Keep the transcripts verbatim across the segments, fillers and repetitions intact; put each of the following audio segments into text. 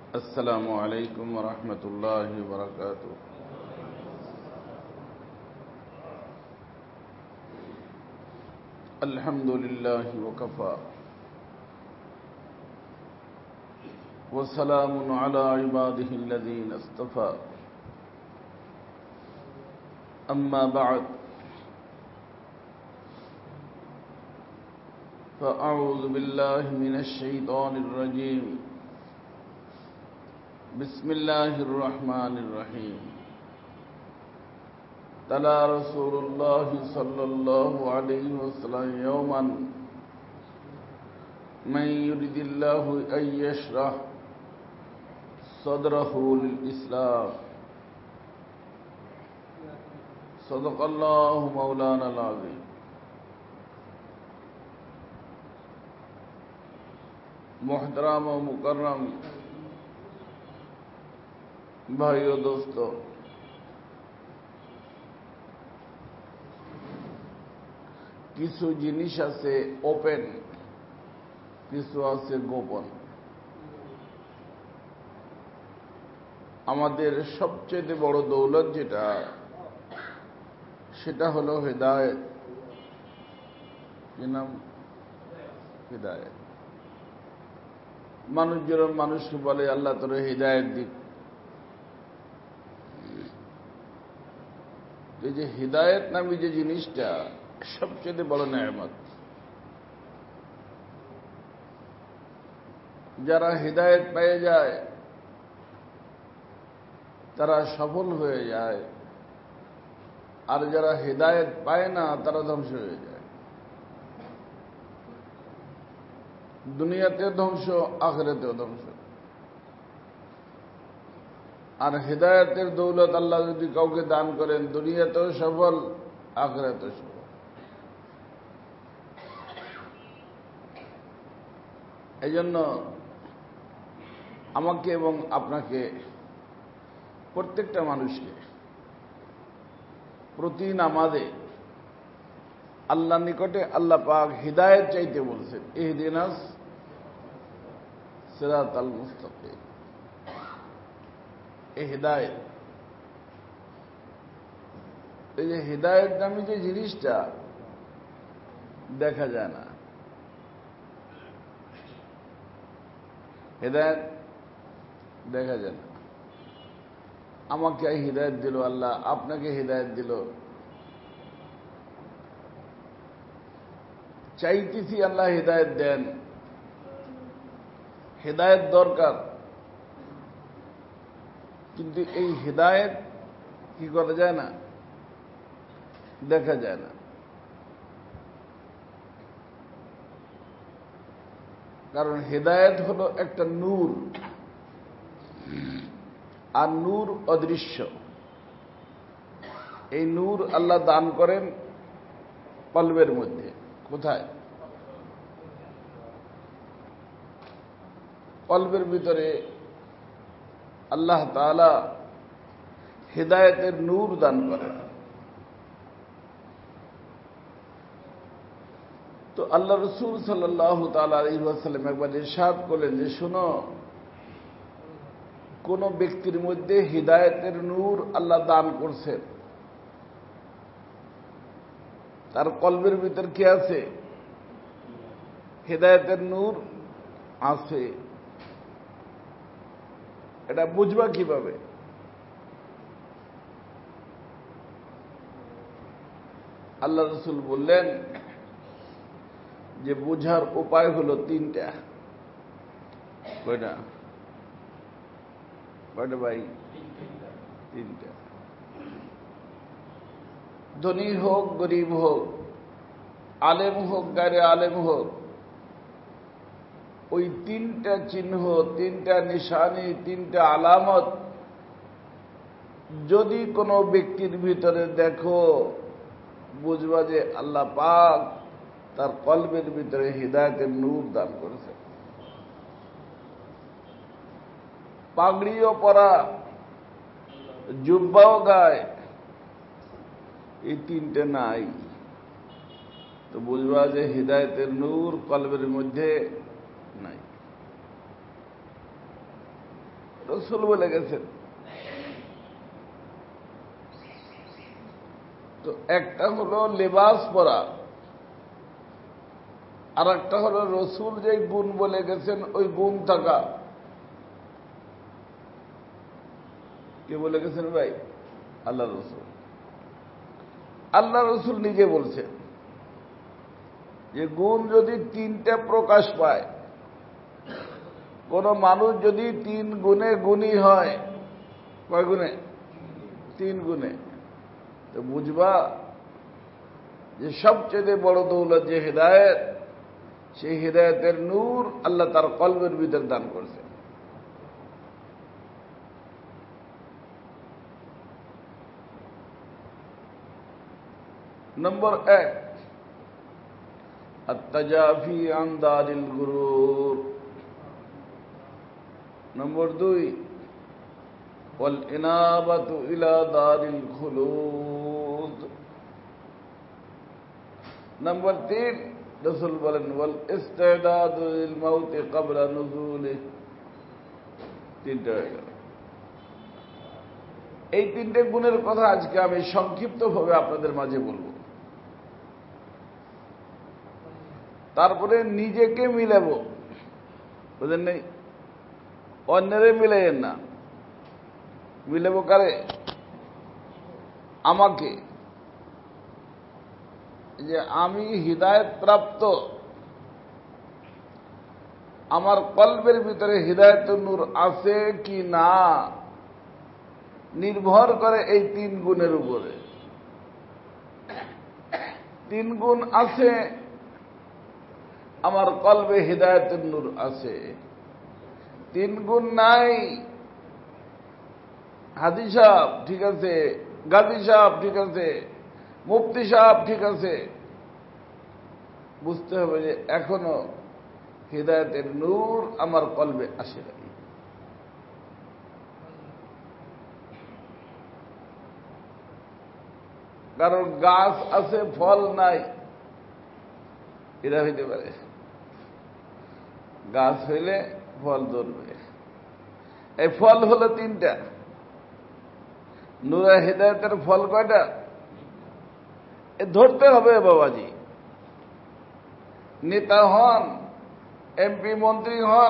السلام عليكم ورحمة الله وبركاته. الحمد لله وكفى وسلام على عباده الذين اصطفى. أما بعد فأعوذ بالله من الشيطان الرجيم. بسم الله الرحمن الرحيم. تلا رسول الله صلى الله عليه وسلم يوما من يرد الله أن يشرح صدره للإسلام. صدق الله مولانا العظيم. محترم و مکرم ভাই ও দোস্ত, কিছু জিনিস আছে ওপেন, কিছু আছে গোপন। আমাদের সবচেয়ে বড় দৌলত যেটা, সেটা হলো হিদায়াত। কি নাম? হিদায়াত। মানুষ যেরকম মানুষকে বলে আল্লাহ তোর হিদায়াত দিক, এই যে হিদায়াত নামে যে জিনিসটা সবচেয়ে বড় নেয়ামত। যারা হিদায়াত পেয়ে যায় তারা সফল হয়ে যায়, আর যারা হিদায়াত পায় না তারা ধ্বংস হয়ে যায়। দুনিয়াতে ধ্বংস, আখিরাতেও ধ্বংস। আর হিদায়াতের দৌলত আল্লাহ যদি কাউকে দান করেন, দুনিয়াতেও সফল, আখিরাতেও সফল। এই জন্য আমাকে এবং আপনাকে, প্রত্যেকটা মানুষকে প্রতি নামাজে আল্লাহর নিকটে আল্লাহ পাক হিদায়াত চাইতে বলছেন। ইহদিনাস সিরাতাল মুস্তাকিম। এই হিদায়াত, এই যে হিদায়াত নামে যে জিনিসটা দেখা যায় না। হিদায়াত দেখা যায় না। আমাকে হিদায়াত দিল আল্লাহ, আপনাকে হিদায়াত দিল। চাইতেছি আল্লাহ হিদায়াত দেন, হিদায়াত দরকার, কিন্তু এই হিদায়াত কি করা যায় না, দেখা যায় না। কারণ হিদায়াত হলো একটা নূর, আর নূর অদৃশ্য। এই নূর আল্লাহ দান করেন কলবের মধ্যে। কোথায়? কলবের ভিতরে আল্লাহ তাআলা হিদায়াতের নূর দান করেন। তো আল্লাহ রাসূল সাল্লাল্লাহু তাআলা আলাইহি ওয়াসাল্লাম একবার ইরশাদ করলেন যে, শোনো, কোন ব্যক্তির মধ্যে হিদায়াতের নূর আল্লাহ দান করছেন, তার কলবের ভিতর কি আছে? হিদায়াতের নূর আছে। এটা বুঝবা কিভাবে? আল্লাহ রাসূল বললেন যে বুঝার উপায় হলো তিনটা। কয়টা? কয়টা ভাই? তিনটা। ধনী হোক, গরিব হোক, আলেম হোক, গায়রে আলেম হোক, ওই তিনটা চিহ্ন, তিনটা নিশানি, তিনটা আলামত যদি কোনো ব্যক্তির ভিতরে দেখো, বুঝবা যে আল্লাহ পাক তার কলবের ভিতরে হিদায়াতের নূর দান করেছে। পাগড়িও পরা, জুব্বাও গায়, এই তিনটে নাই, তো বুঝবা যে হিদায়াতের নূর কলবের মধ্যে নাই। রাসূল বলে গেছেন। তো একটা হলো লেবাস পরা, আর একটা হলো রাসূল যে গুণ বলে গেছেন ওই গুণ থাকা। কে বলে গেছেন ভাই? আল্লাহ রাসূল। আল্লাহ রাসূল নিজে বলছেন যে গুণ যদি তিনটা প্রকাশ পায়, কোন মানুষ যদি তিন গুণে গুণী হয়, কয় গুণে? তিন গুণে, তো বুঝবা যে সবচেয়ে বড় দৌলত যে হিদায়াত, সেই হিদায়াতের নূর আল্লাহ তার কলবের ভিতর দান করছে। নম্বর এক, আত-তাজাফি আন দারিল গুরুর। নম্বর দুই, ওয়াল ইনাবাতু ইলা দারিল খুলুদ। নম্বর তিন, রাসূল বলেন ওয়াল ইস্তিদাদু লিল মাউতি ক্বাবলা নুজুলিহি। তিনটা হয়ে গেল। এই তিনটে গুণের কথা আজকে আমি সংক্ষিপ্তভাবে আপনাদের মাঝে বলবো। তারপরে নিজেকে মিলাবো, বুঝলেন নেই? অন্যরে মিলাইয়েন না, মিলাবো কারে? আমাকে, যে আমি হিদায়াত প্রাপ্ত, আমার কলবের ভিতরে হিদায়াতুন নূর আছে কি না নির্ভর করে এই তিন গুণের উপরে। তিন গুণ আছে, আমার কলবে হিদায়াতুন নূর আছে। তিন গুণ নাই, হাজি সাহেব ঠিক আছে, গাজী সাহেব ঠিক আছে, মুফতি সাহেব ঠিক আছে, বুঝতে হবে যে এখনো হিদায়াতের নূর আমার কলবে আসে নাই। কারণ গাছ আছে ফল নাই, এটা হইতে পারে। গাছ হইলে ফল ধরবে। এই ফল হলো তিনটা। নূরে হিদায়াতের ফল কয়টা? এ ধরতে হবে বাবাজি। নেতা হন, এমপি মন্ত্রী হন,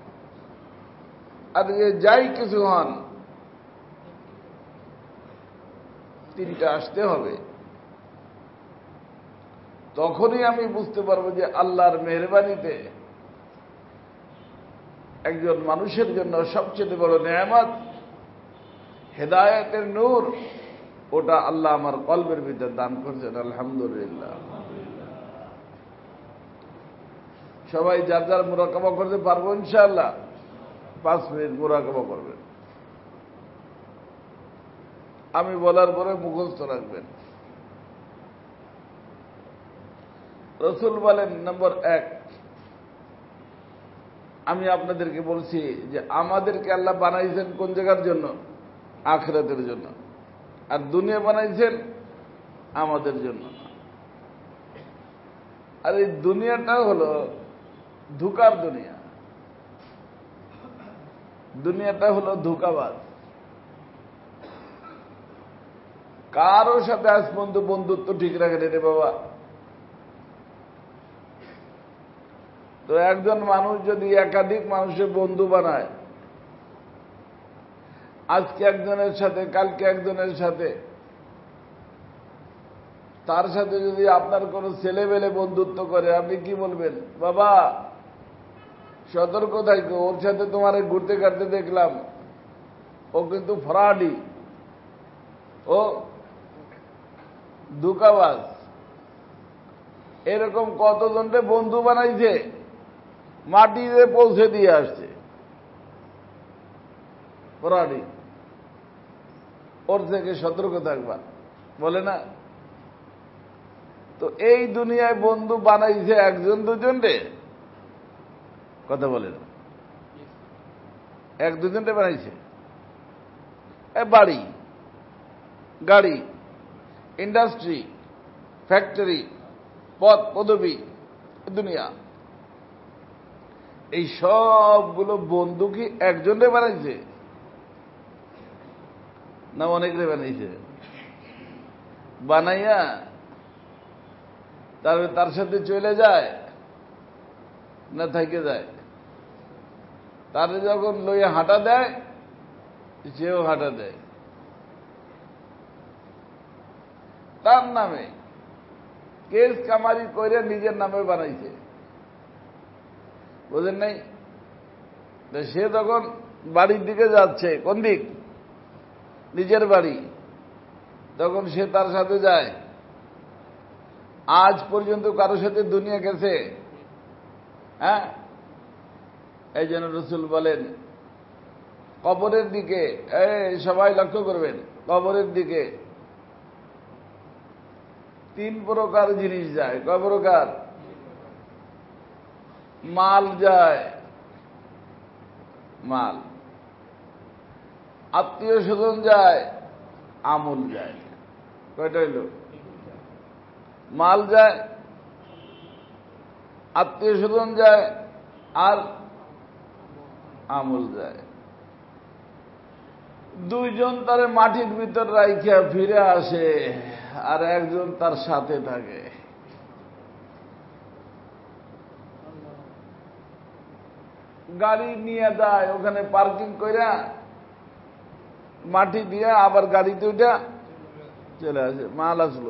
আর যাই কিছু হন, তিনটা আসতে হবে। তখনই আমি বুঝতে পারবো যে আল্লাহর মেহেরবানিতে একজন মানুষের জন্য সবচেয়ে বড় নেয়ামত হেদায়েতের নূর, ওটা আল্লাহ আমার কলবের ভিতর দান করছেন। আলহামদুলিল্লাহ। সবাই যার যার মুরাকাবা করতে পারবো ইনশাআল্লাহ। পাঁচ মিনিট মুরাকাবা করবেন, আমি বলার পরে মুখস্থ রাখবেন। রাসূল বলেন নম্বর এক, আমি আপনাদেরকে বলছি যে আমাদেরকে আল্লাহ বানাইছেন কোন জায়গার জন্য? আখিরাতের জন্য। আর দুনিয়া বানাইছেন আমাদের জন্য। আর এই দুনিয়াটা হলো ধোঁকার দুনিয়া। দুনিয়াটা হলো ধোঁকাবাজ। কারো সাথে আজ পর্যন্ত বন্ধুত্ব ঠিক রাখেন রে বাবা। তো একজন মানুষ যদি একাধিক মানুষের বন্ধু বানায়, আজকে একজনের সাথে কালকে একজনের সাথে, তার সাথে যদি আপনার কোনো ছেলেবেলে বন্ধুত্ব করে, আপনি কি বলবেন? বাবা সতর্ক থাকো, ওর সাথে তোমার ঘুরতে কাটতে দেখলাম, ও কিন্তু ফ্রডি, ও ধোঁকাবাজ। এরকম কতজনকে বন্ধু বানাইছে, মাটিতে পৌঁছে দিয়ে আসছে। ফ্রডি, ওর থেকে সতর্ক থাকবা, বলে না? তো এই দুনিয়ায় বন্ধু বানাইছে একজন দুজন রে, কথা বলে না, এক দুজনটা বানাইছে। এ বাড়ি, গাড়ি, ইন্ডাস্ট্রি, ফ্যাক্টরি, পদ পদবী, দুনিয়া, এই সবগুলো বন্ধু কি একজনে বানাইছে? না অনেক রে বানাইছে? বানাইয়া তার তার সাথে চলে যায় না থেকে যায়? তার যখন লইয়া হাঁটা দেয় সেও হাঁটা দেয় তার নামে, কেস কামারি করে নিজের নামে বানাইছে, বোঝেন নাই? সে তখন বাড়ির দিকে যাচ্ছে, কোন দিক? নিজের বাড়ি। তখন সে তার সাথে যায়। আজ পর্যন্ত কারোর সাথে দুনিয়া গেছে? হ্যাঁ। এই জন্য রসুল বলেন কবরের দিকে, এই সবাই লক্ষ্য করবেন, কবরের দিকে তিন প্রকার জিনিস যায়। কয় প্রকার? মাল যায়, মাল। আত্মীয় স্বজন যায়, আমল যায়। কয়টা হইল? মাল যায়, আত্মীয় স্বজন যায়, আর আমল যায়। দুইজন তার মাটির ভিতর রাইখা ফিরে আসে, আর একজন তার সাথে থাকে। গাড়ি নিয়ে যায়, ওখানে পার্কিং কইরা মাটি দিয়ে আবার গাড়িতে উঠা চলে আসে। মাল আসলো,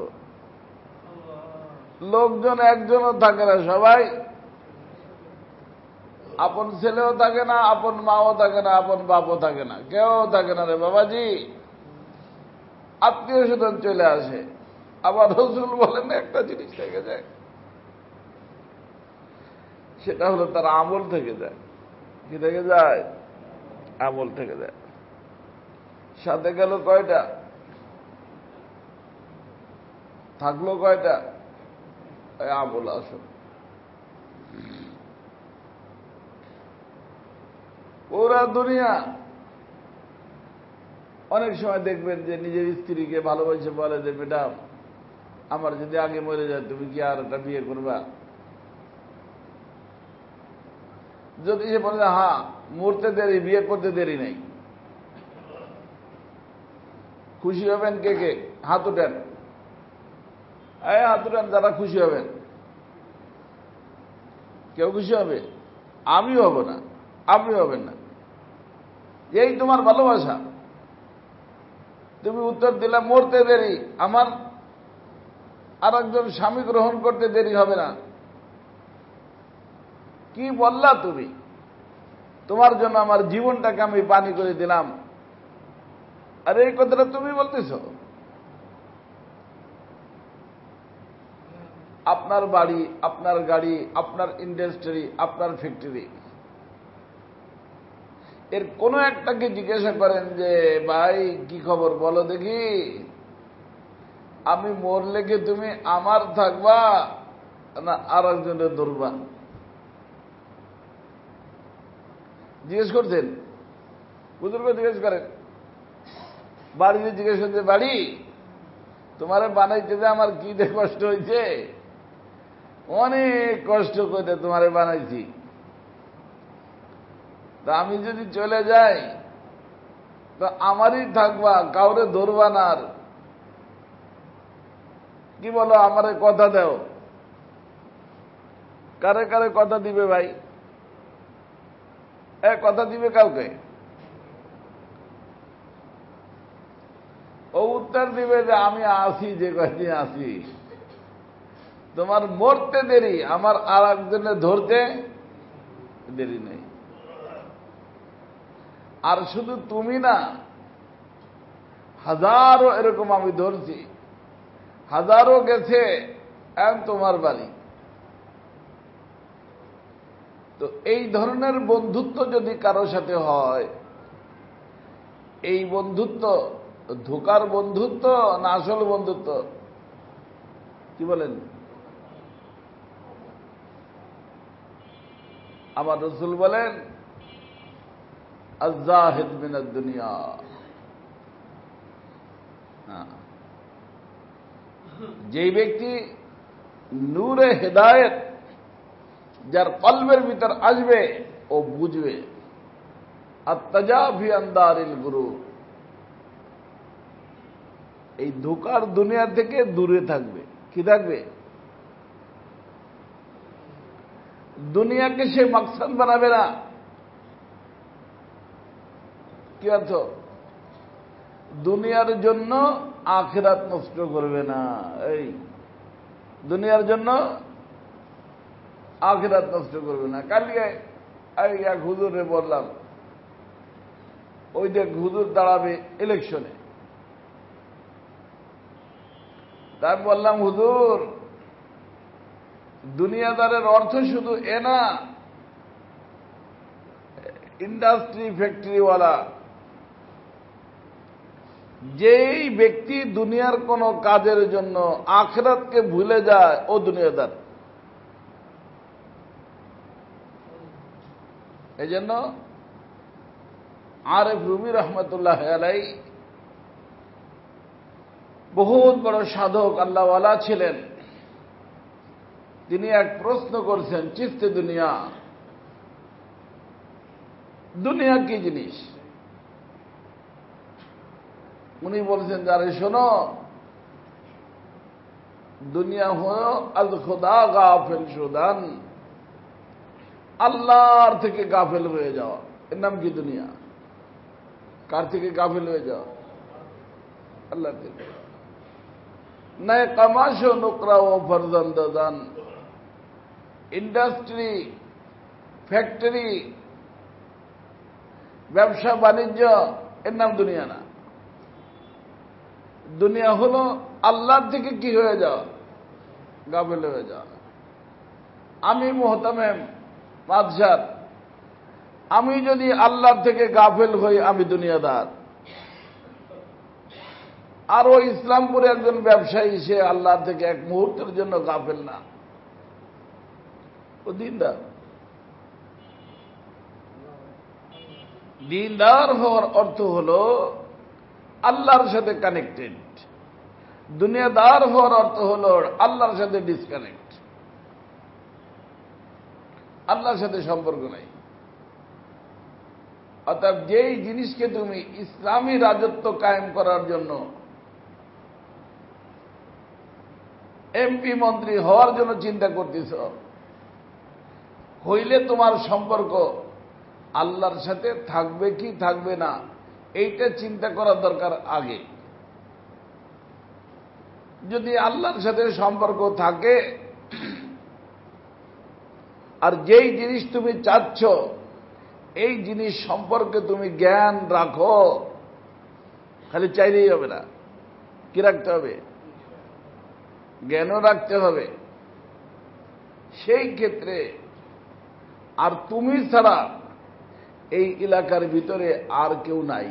লোকজন একজনও থাকে না, সবাই আপন ছেলেও থাকে না, আপন মাও থাকে না, আপন বাপও থাকে না, কেউ থাকে না রে বাবাজি। আত্মীয় স্বজন চলে আসে। আবার রসুল বলেন একটা জিনিস থেকে যায়, সেটা হলো তার আমল থেকে যায়। কি থেকে যায়? আমল থেকে যায়। সাথে গেল কয়টা? থাকলো কয়টা? আমল আসল। পুরা দুনিয়া অনেক সময় দেখবেন যে নিজের স্ত্রীকে ভালোবাসে, বলে যে ম্যাডাম আমার যদি আগে মরে যায় তুমি কি আর একটা বিয়ে করবা? যদি সে বলে হ্যাঁ মরতে দেরি, বিয়ে করতে দেরি নেই, খুশি হবেন কে কে? হাত উঠেন, এই হাত উঠেন যারা খুশি হবেন। কেউ খুশি হবে? আমিও হব না, আপনি হবেন না। এই তোমার ভালোবাসা। তুমি উত্তর দিলে মরতে দেরি, আমার আর একজন স্বামী গ্রহণ করতে দেরি হবে না। কি বললা তুমি? তোমার জন্য আমার জীবনটাকে আমি পানি করে দিলাম, আর এই কথাটা তুমি বলতেছ? আপনার বাড়ি, আপনার গাড়ি, আপনার ইন্ডাস্ট্রি, আপনার ফ্যাক্টরি, এর কোন একটাকে জিজ্ঞাসা করেন যে ভাই কি খবর বলো দেখি, আমি মরলে কি তুমি আমার থাকবা না আর একজনের ধরবা? জিজ্ঞেস করছেন? বুজুর্গ জিজ্ঞেস করেন, বাড়িতে জিজ্ঞেস করছে বাড়ি তোমার বানাইতে যে আমার কি যে কষ্ট হয়েছে, অনেক কষ্ট করে তোমারে বানাইছি, তা আমি যদি চলে যাই তো আমারই থাকবা, কাউরে ধরবা না। আর কি বলো, আমারে কথা দাও। কারে কারে কথা দিবে ভাই? এ কথা দিবে কাউকে? ও উত্তর দিবে যে আমি আসি, যে কয়দিন আসি, তোমার মরতে দেরি, আমার আর একজনের ধরতে দেরি নেই। আর শুধু তুমি না, হাজারো এরকম আমি ধরছি, হাজারো গেছে এখন তোমার বাড়ি। তো এই ধরনের বন্ধুত্ব যদি কারো সাথে হয়, এই বন্ধুত্ব ধোকার বন্ধুত্ব না আসল বন্ধুত্ব? কি বলেন? আমার রসুল বলেন আয-যাহিদ মিনাদ দুনিয়া, যেই ব্যক্তি নূরে হেদায়েত যার কলবের ভিতর আসবে ও বুঝবে। আত-তাজাফি আন দারিল গুরুর, এই ধোঁকার দুনিয়া থেকে দূরে থাকবে। কি থাকবে? দুনিয়াকে সে মাকসাদ বানাবে না। কি অর্থ? দুনিয়ার জন্য আখিরাত নষ্ট করবে না। এই দুনিয়ার জন্য আখিরাত নষ্ট করবে না। কালকে এক হুজুরে বললাম, ওই দেখ হুজুর দাঁড়াবে ইলেকশনে। তাই বললাম, হুজুর দুনিয়াদারের অর্থ শুধু এ না, ইন্ডাস্ট্রি ফ্যাক্টরিওয়ালা যেই ব্যক্তি দুনিয়ার কোন কাজের জন্য আখিরাতকে ভুলে যায় ও দুনিয়াদার। এই জন্য আরিফ রুমি রহমতুল্লাহ আলাই বহুত বড় সাধক আল্লাহওয়ালা ছিলেন। তিনি এক প্রশ্ন করছেন, চিস্তে দুনিয়া, দুনিয়া কি জিনিস? উনি বলছেন, যারে শোনো, দুনিয়া হলো আল খুদা গাফিল শুদান, আল্লাহর থেকে গাফিল হয়ে যাওয়া। এর নাম কি দুনিয়া? কার থেকে গাফিল হয়ে যাওয়া? আল্লাহ থেকে। নয় কামাশ ও নোকরা ও ফরজন্দান, ইন্ডাস্ট্রি ফ্যাক্টরি ব্যবসা বাণিজ্য, এর নাম দুনিয়া না। দুনিয়া হলো আল্লাহর থেকে কি হয়ে যাওয়া? গাফিল হয়ে যাওয়া। আমি মুহতামেম বাদশাহ, আমি যদি আল্লাহর থেকে গাফিল হই, আমি দুনিয়াদার। আর ওই ইসলামপুরে একজন ব্যবসায়ী, সে আল্লাহর থেকে এক মুহূর্তের জন্য গাফিল না, ও দিনদার। দিনদার হওয়ার অর্থ হল আল্লাহর সাথে কানেক্টেড। দুনিয়াদার হওয়ার অর্থ হল আল্লাহর সাথে ডিসকানেক্ট, আল্লাহর সাথে সম্পর্ক নাই। অর্থাৎ যেই জিনিসকে তুমি ইসলামী রাজত্ব কায়েম করার জন্য, এমপি মন্ত্রী হওয়ার জন্য চিন্তা করতেছ, হইলে তোমার সম্পর্ক আল্লাহর সাথে থাকবে কি থাকবে না, এইটা চিন্তা করার দরকার আগে। যদি আল্লাহর সাথে সম্পর্ক থাকে, আর যেই জিনিস তুমি চাচ্ছ এই জিনিস সম্পর্কে তুমি জ্ঞান রাখো, খালি চাইলেই হবে না, কি রাখতে হবে? জ্ঞানও রাখতে হবে। সেই ক্ষেত্রে আর তুমি ছাড়া এই এলাকার ভিতরে আর কেউ নাই।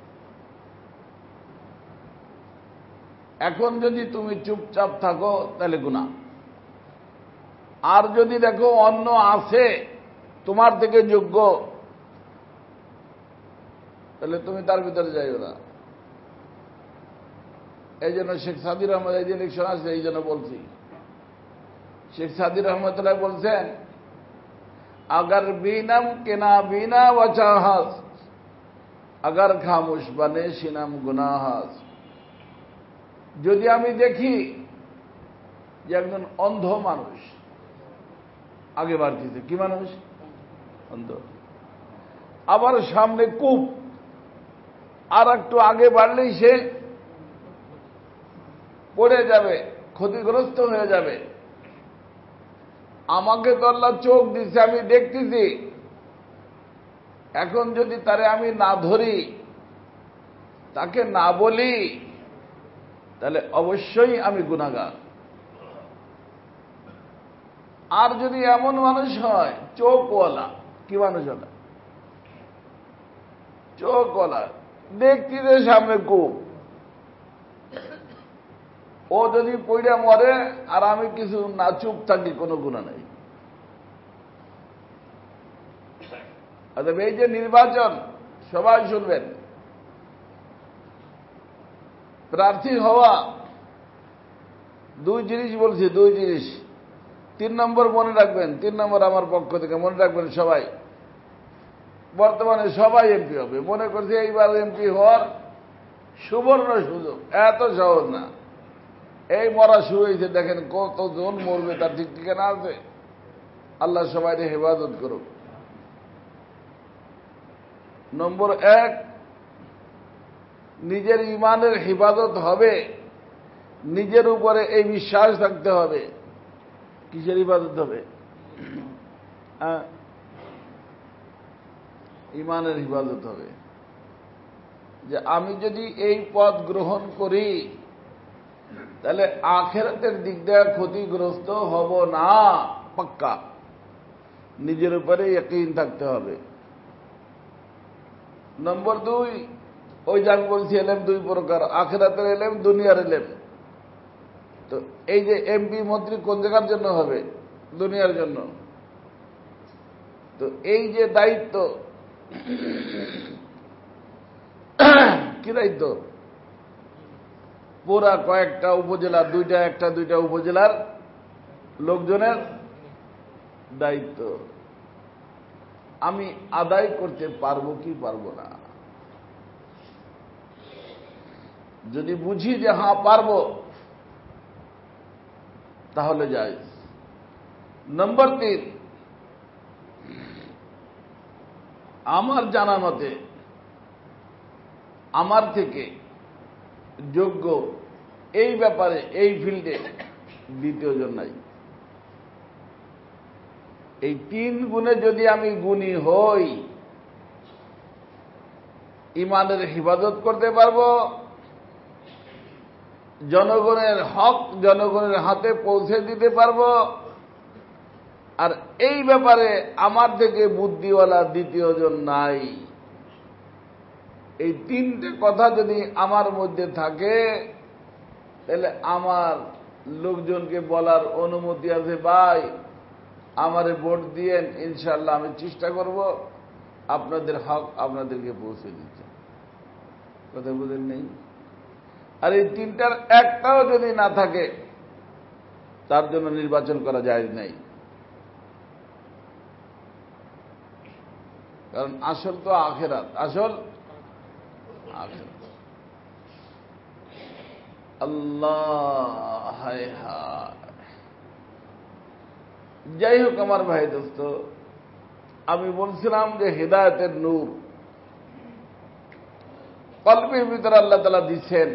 এখন যদি তুমি চুপচাপ থাকো তাহলে গুনাহ। আর যদি দেখো অন্য আছে তোমার থেকে যোগ্য, তাহলে তুমি তার ভিতরে যাইও না। এই জন্য শেখ সাদির রহমত, এই যে ইলেকশন আছে, এই জন্য বলছি, শেখ সাদির রহমতুল্লাহ বলছেন, अगर बीनम के ना बीना वचाहस, अगर खामुश बने सिनम गुनाहास। যদি আমি দেখি যে একজন অন্ধ মানুষ আগে বাড়তেছে, কি মানুষ? অন্ধ। আবার সামনে কূপ, আর একটু আগে বাড়লেই সে পড়ে যাবে, ক্ষতিগ্রস্ত হয়ে যাবে। আমাকে তো আল্লাহ চোখ দিছে, আমি দেখতেছি। এখন যদি তারে আমি না ধরি, তাকে না বলি, তাহলে অবশ্যই আমি গুনাহগার। আর যদি এমন মানুষ হয় চোখওয়ালা, কি মানুষ হলো? চোখওয়ালা, দেখতেছে সামনে কূপ, ও যদি পইড়া মরে আর আমি কিছু না চুপ থাকি, কোনো গুনাহ নেই। অতএব এই যে নির্বাচন, সবাই শুনবেন, প্রার্থী হওয়া দুই জিনিস বলছি, দুই জিনিস। তিন নম্বর মনে রাখবেন, তিন নম্বর আমার পক্ষ থেকে মনে রাখবেন সবাই। বর্তমানে সবাই এমপি হবে, মনে করছে এইবার এমপি হওয়ার সুবর্ণ সুযোগ, এত সহজ না। এই মরা শুরু হয়েছে, দেখেন কতজন মরবে তার ঠিক ঠিকানা আছে। আল্লাহ সবাই হেফাজত করুক। নম্বর এক, নিজের ইমানের হেফাজত হবে, নিজের উপরে এই বিশ্বাস থাকতে হবে। কিসের হেফাজত হবে? ইমানের হেফাজত হবে, যে আমি যদি এই পথ গ্রহণ করি তাহলে আখিরাতের দিক দিয়ে ক্ষতিগ্রস্ত হব না, পাক্কা। নিজের উপরে ইয়াকিন থাকতে হবে। নম্বর দুই, ওই যে আমি বলছি এলেম দুই প্রকার, আখিরাতের এলেম, দুনিয়ার এলেম। তো এই যে এমপি মন্ত্রী কোন জায়গার জন্য হবে? দুনিয়ার জন্য। তো এই যে দায়িত্ব, কি দায়িত্ব? পুরা কয়েকটা উপজেলা, দুইটা একটা দুইটা উপজেলার লোকজনের দায়িত্ব আমি আদায় করতে পারবো কি পারবো না। যদি বুঝি যে হ্যাঁ পারবো, তাহলে যাই। নম্বর তিন, আমার জানা মতে আমার থেকে যোগ্য এই ব্যাপারে, এই ফিল্ডে দ্বিতীয় জন নাই। এই তিন গুণে যদি আমি গুণী হই, ইমানের হেফাজত করতে পারবো, জনগণের হক জনগণের হাতে পৌঁছে দিতে পারবো, আর এই ব্যাপারে আমার থেকে বুদ্ধিওয়ালা দ্বিতীয় জন নাই। এই তিনটে কথা যদি আমার মধ্যে থাকে, তাহলে আমার লোকজনকে বলার অনুমতি আছে, ভাই আমারে ভোট দিয়েন, ইনশাআল্লাহ আমি চেষ্টা করব আপনাদের হক আপনাদেরকে পৌঁছে দিতে। কথা বুঝেন নেই? আর এই তিনটার একটাও যদি না থাকে, তার জন্য নির্বাচন করা যায় নাই। কারণ আসল তো আখিরাত, আসল আখিরাত। আল্লাহ, হায় হায়। যাই হোক আমার ভাই দোস্ত, আমি বলছিলাম যে হেদায়েতের নূর কলবের ভিতরে আল্লাহ তাআলা দিচ্ছেন।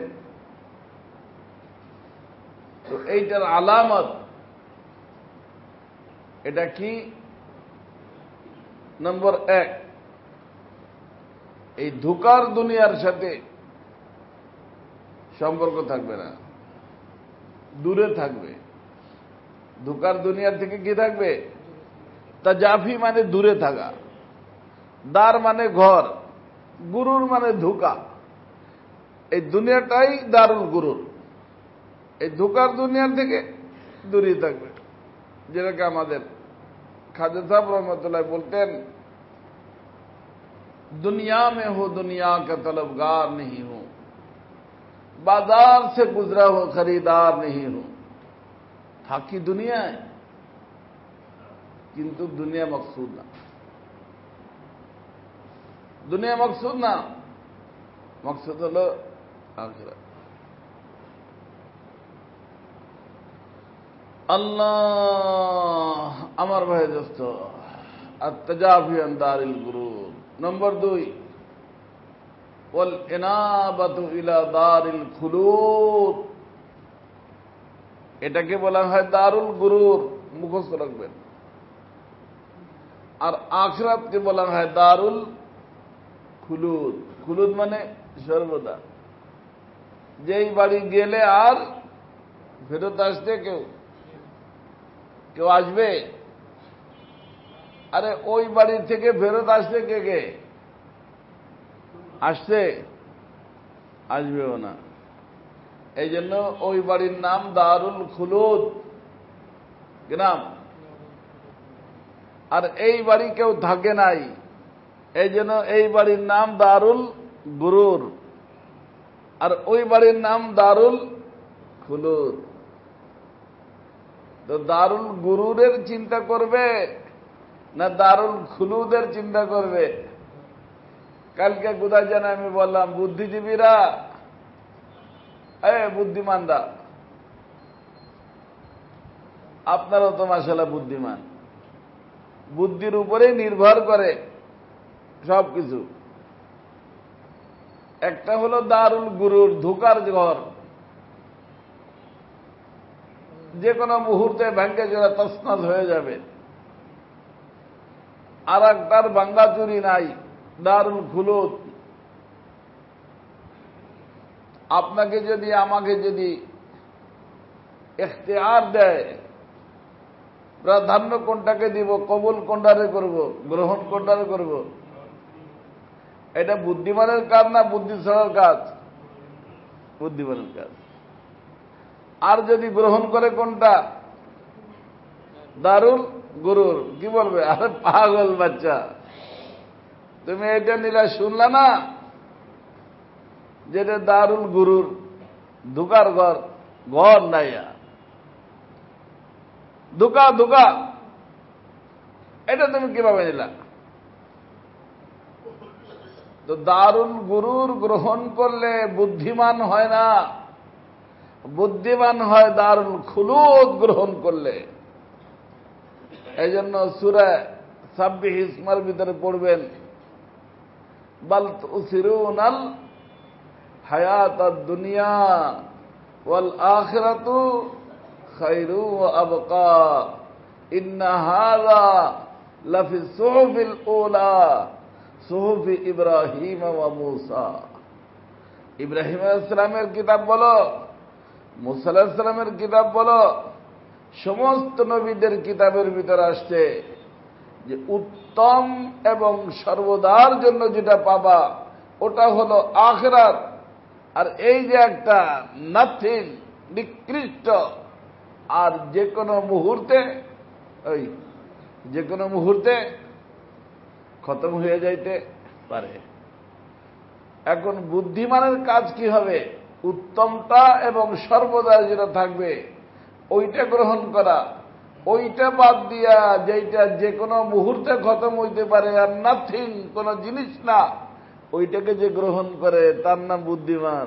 তো এইটার আলামত এটা কি? নম্বর এক, এই ধোঁকার দুনিয়ার সাথে সম্পর্ক থাকবে না, দূরে থাকবে। ধোঁকার দুনিয়ার থেকে কি থাকবে? তাজাফি মানে দূরে থাকা, দার মানে ঘর, গুরুর মানে ধোঁকা। এই দুনিয়াটাই দারুল গুরুর। এই ধোঁকার দুনিয়ার থেকে দূরে থাকবে। যেটাকে আমাদের খাজা সাহেব রহমতুল্লাহ বলতেন, दुनिया में हो दुनिया का तलबगार नहीं हो, बाजार से गुजरा हो खरीदार नहीं हो। থাকি দুনিয়ায়, কিন্তু দুনিয়া মকসুদ না। দুনিয়া মকসুদ না, মকসুদ হলো আখিরাত। আল্লাহ, আমার ভাই দোস্ত, আত-তাজাফি আন দারিল গুরুর। নম্বর দুই, ওয়াল ইনাবাতু ইলা দারিল খুলুদ। এটাকে বলা হয় দারুল গুরুর, মুখস্থ রাখবেন। আর আখিরাতকে বলা হয় দারুল খুলুদ। খুলুদ মানে সর্বদা। যেই বাড়ি গেলে আর ফেরত আসতে কেউ কেউ আসবে? আরে ওই বাড়ি থেকে ফেরত আসতে কে কে আসছে? আসবেও না। এই জন্য ওই বাড়ির নাম দারুল খুলুদ, কি নাম? আর এই বাড়ি কেউ থাকে নাই, এই জন্য এই বাড়ির নাম দারুল গুরুর, আর ওই বাড়ির নাম দারুল খুলুদ। তো দারুল গুরুরের চিন্তা করবে না দারুল খুলুদের চিন্তা করবে? কালকে কোথায় যেন আমি বললাম, বুদ্ধিজীবীরা এ বুদ্ধিমানরা, আপনারও তো মাশাআল্লাহ বুদ্ধিমান, বুদ্ধির উপরেই নির্ভর করে সবকিছু। একটা হলো দারুল গুরুর, ধোঁকার ঘর, যে কোনো মুহূর্তে ভেঙ্গে চড়া তছনছ হয়ে যাবে। আর একটার ভাঙ্গা চুরি নাই, দারুল খুলুদ। আপনাকে যদি আমাকে যদি ইখতিয়ার দেয়, প্রাধান্য কোনটাকে দিব, কবুল কোনটারে করব, গ্রহণ কোনটারে করব, এটা বুদ্ধিমানের কাজ না বুদ্ধি ছাড়ার কাজ? বুদ্ধিমানের কাজ। আর যদি গ্রহণ করে কোনটা? দারুল গুরুর। কি বলবে? আরে পাগল বাচ্চা, তুমি এটা নিলা, শুনলা না যেটা দারুল গুরুর, ধোঁকার ঘর, ঘর নাইয়া, ধোঁকা ধোঁকা, এটা তুমি কিভাবে নিলা? তো দারুল গুরুর গ্রহণ করলে বুদ্ধিমান হয় না, বুদ্ধিমান হয় দারুল খুলুদ গ্রহণ করলে। এই জন্য সূরা সাব্বিহ ইসমার ভিতরে পড়বেন, বাল তুসিরুনাল হায়াতাদ দুনিয়া ওয়াল আখিরাতু খায়রু ওয়া আবকা ইন্না হাযা লাফি সুহুফিল উলা সুহুফি ইব্রাহিম ওয়া মূসা। ইব্রাহিম আলাইহিস সালামের কিতাব বলো, মূসা আলাইহিস সালামের কিতাব বলো, সমস্ত নবীদের কিতাবের ভিতরে আসছে যে উত্তম এবং সর্বদার জন্য যেটা পাবা ওটা হলো আখিরাত। আর এই যে একটা নাথিং, নিকৃষ্ট, আর যে কোনো মুহূর্তে ওই যে কোনো মুহূর্তে খতম হয়ে যাইতে পারে। এখন বুদ্ধিমানের কাজ কি হবে? উত্তমটা এবং সর্বদা যেটা থাকবে ওইটা গ্রহণ করা, ওইটা বাদ দিয়া যেটা যে কোনো মুহূর্তে খতম হইতে পারে আর নাথিং, কোন জিনিস না, ওইটাকে যে গ্রহণ করে তার নাম বুদ্ধিমান।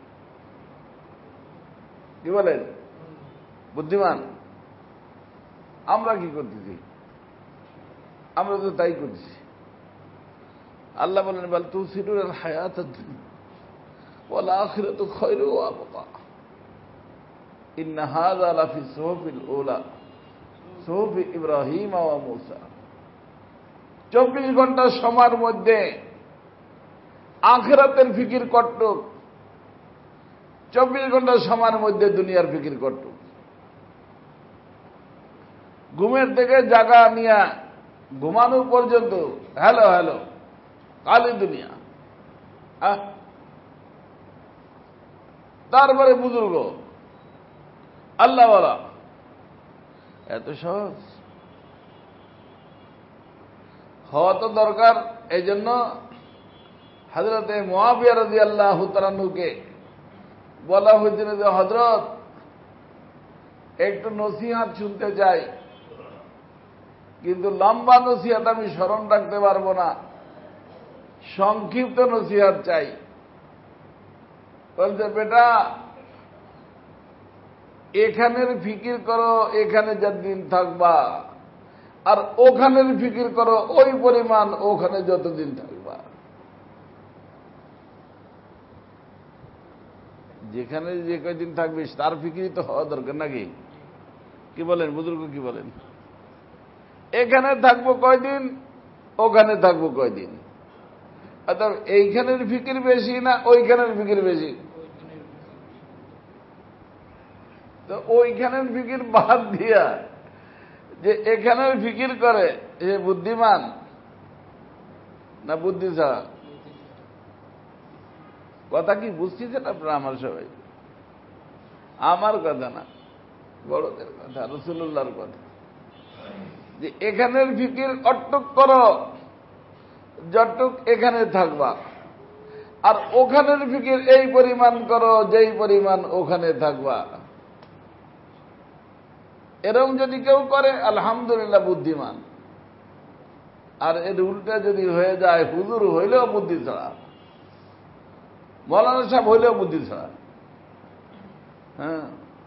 কি বলেন? বুদ্ধিমান। আমরা কি করতেছি? আমরা তো তাই করছি। আল্লাহ বলেন, বাল তুসিরুনাল হায়াতাদ দুনিয়া ওয়াল আখিরাতু খায়রু ওয়া আবকা ইন্না হাযা লাফি সুহুফিল উলা সুহুফি ইব্রাহিম ওয়া মূসা। চব্বিশ ঘন্টা সময়ের মধ্যে আখিরাতের ফিকির করতুক, চব্বিশ ঘন্টা সময়ের মধ্যে দুনিয়ার ফিকির করতুক। ঘুমের থেকে জাগা নিয়া ঘুমানো পর্যন্ত হ্যালো হ্যালো কালি দুনিয়া। তারপরে বুজুর্গ, আল্লাহওয়ালা, এত সহজ হওয়া তো দরকার। এই জন্য হযরতে মুআবিয়া রাদিয়াল্লাহু তাআলা আনহুকে বলা হয়েছিল যে হযরত একটু নসিহত শুনতে চাই, কিন্তু লম্বা নসিহত আমি স্মরণ রাখতে পারবো না, সংক্ষিপ্ত নসিহত চাই। বলছে, বেটা এখানের ফিকির করো এখানে যতদিন থাকবা, আর ওখানের ফিকির করো ওই পরিমাণ ওখানে যতদিন থাকবা। যেখানে যে কয়দিন থাকবে তার ফিকিরই তো হওয়া দরকার নাকি? কি বলেন বুজুর্গ, কি বলেন? এখানে থাকবো কয়দিন, ওখানে থাকবো কয়দিন, অর্থাৎ এইখানের ফিকির বেশি না ওইখানের ফিকির বেশি? তো ওইখানের ফিকির বাদ দিয়া যে এখানের ফিকির করে এ বুদ্ধিমান না বুদ্ধি ছাড়া? কথা কি বুঝতেছেন আপনারা? আমার সবাই, আমার কথা না, বড়দের কথা, রাসূলুল্লাহর কথা, যে এখানের ফিকির অট্টুক করো যতটুক এখানে থাকবা, আর ওখানের ফিকির এই পরিমাণ করো যেই পরিমাণ ওখানে থাকবা। এরকম যদি কেউ করে আলহামদুলিল্লাহ বুদ্ধিমান। আর এর উল্টা যদি হয়ে যায়, হুজুর হইলেও বুদ্ধি ছাড়া, মৌলানা সাহেব হইলেও বুদ্ধি ছাড়া, হ্যাঁ,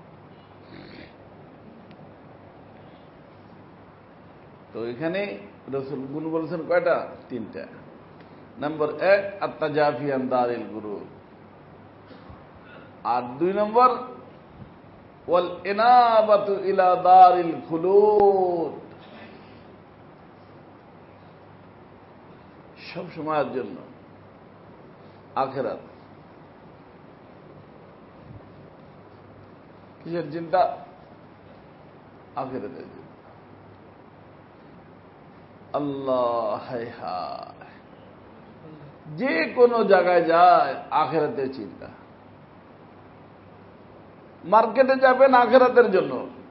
তো এখানে রাসূল গুণ বলেছেন কয়টা? তিনটা। নম্বর এক, আত-তাজাফি আন দারিল গুরুর, আর দুই নম্বর ওয়াল ইনাবাতু ইলা দারিল খুলুদ, সব সময়ের জন্য আখিরাত। কিসের চিন্তা? আখিরাতের চিন্তা। আল্লাহ, হায় হায়, যে কোনো জায়গায় যায় আখিরাতের চিন্তা। মার্কেটে যাবেন আখিরাতের জন্য,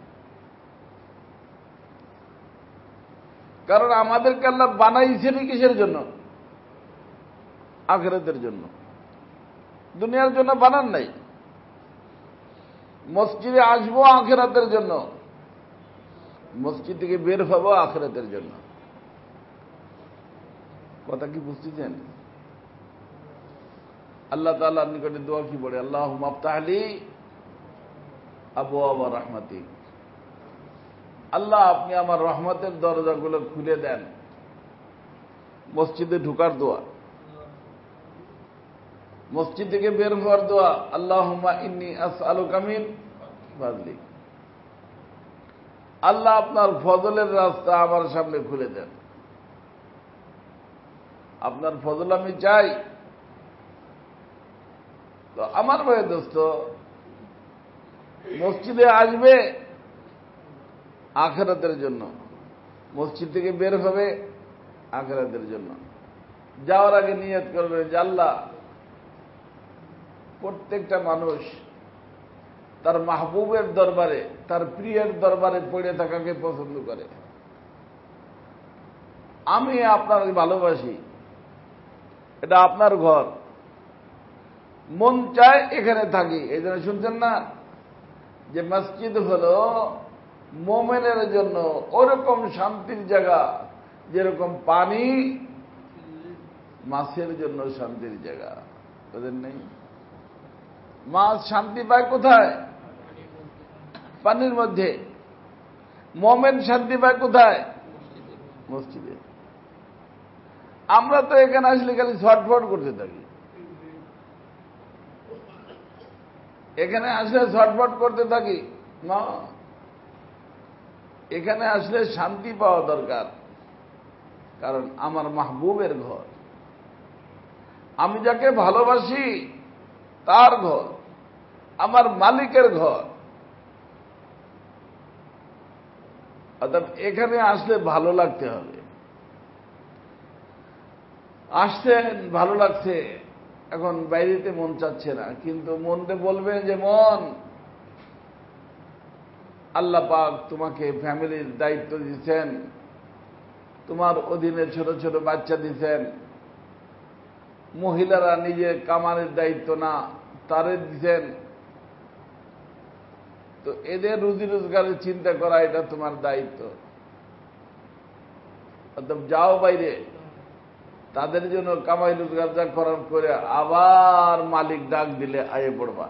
কারণ আমাদেরকে আল্লাহ বানাইছেন কিসের জন্য? আখিরাতের জন্য, দুনিয়ার জন্য বানান নাই। মসজিদে আসবো আখিরাতের জন্য, মসজিদ থেকে বের হবো আখিরাতের জন্য। কথা কি বুঝতেছেন? আল্লাহ তাআলার নিকটে দোয়া কি পড়ে? আল্লাহুম্মা আফতাহ লি আবওয়াবা রাহমাতিক, আল্লাহ আপনি আমার রহমতের দরজাগুলো খুলে দেন। মসজিদে ঢোকার দোয়া, মসজিদ থেকে বের হওয়ার দোয়া, আল্লাহুম্মা ইন্নী আসআলুকা মিন ফাদলিক, আল্লাহ আপনার ফজলের রাস্তা আমার সামনে খুলে দেন। আপনার ফজল আমি চাই। তো আমার ভাই দোস্ত, মসজিদে আসবে আখিরাতের জন্য, মসজিদ থেকে বের হবে আখিরাতের জন্য। যাওয়ার আগে নিয়ত করবে যে আল্লাহ, প্রত্যেকটা মানুষ তার মাহবুবের দরবারে, তার প্রিয়ের দরবারে পড়ে থাকাকে পছন্দ করে। আমি আপনার ভালোবাসি, এটা আপনার ঘর, মন চায় এখানে থাকি। এই জন্য শুনছেন না যে মসজিদ হলো মোমেনের জন্য ওরকম শান্তির জায়গা যেরকম পানি মাছের জন্য শান্তির জায়গা। ওদের নেই? মাছ শান্তি পায় কোথায়? পানির মধ্যে। মোমেন শান্তি পায় কোথায়? মসজিদে। আমরা তো এখানে আসলে খালি ছটফট করতে থাকি, এখানে আসলে ছটফট করতে থাকি না। এখানে আসলে শান্তি পাওয়া দরকার, কারণ আমার মাহবুবের ঘর, আমি যাকে ভালোবাসি তার ঘর, আমার মালিকের ঘর। অর্থাৎ এখানে আসলে ভালো লাগতে হবে। আসছেন, ভালো লাগছে, এখন বাইরেতে মন চাচ্ছে না, কিন্তু মনতে বলবে যে মন, আল্লাহ পাক তোমাকে ফ্যামিলির দায়িত্ব দিচ্ছেন, তোমার অধীনে ছোট ছোট বাচ্চা দিচ্ছেন, মহিলারা নিজের কামানের দায়িত্ব না তারে দিচ্ছেন, তো এদের রুজি রোজগারের চিন্তা করা এটা তোমার দায়িত্ব। অর্থাৎ যাও বাইরে, তাদের জন্য কামাই রোজগার যা করার করে আবার মালিক ডাক দিলে আয়ে পড়বা।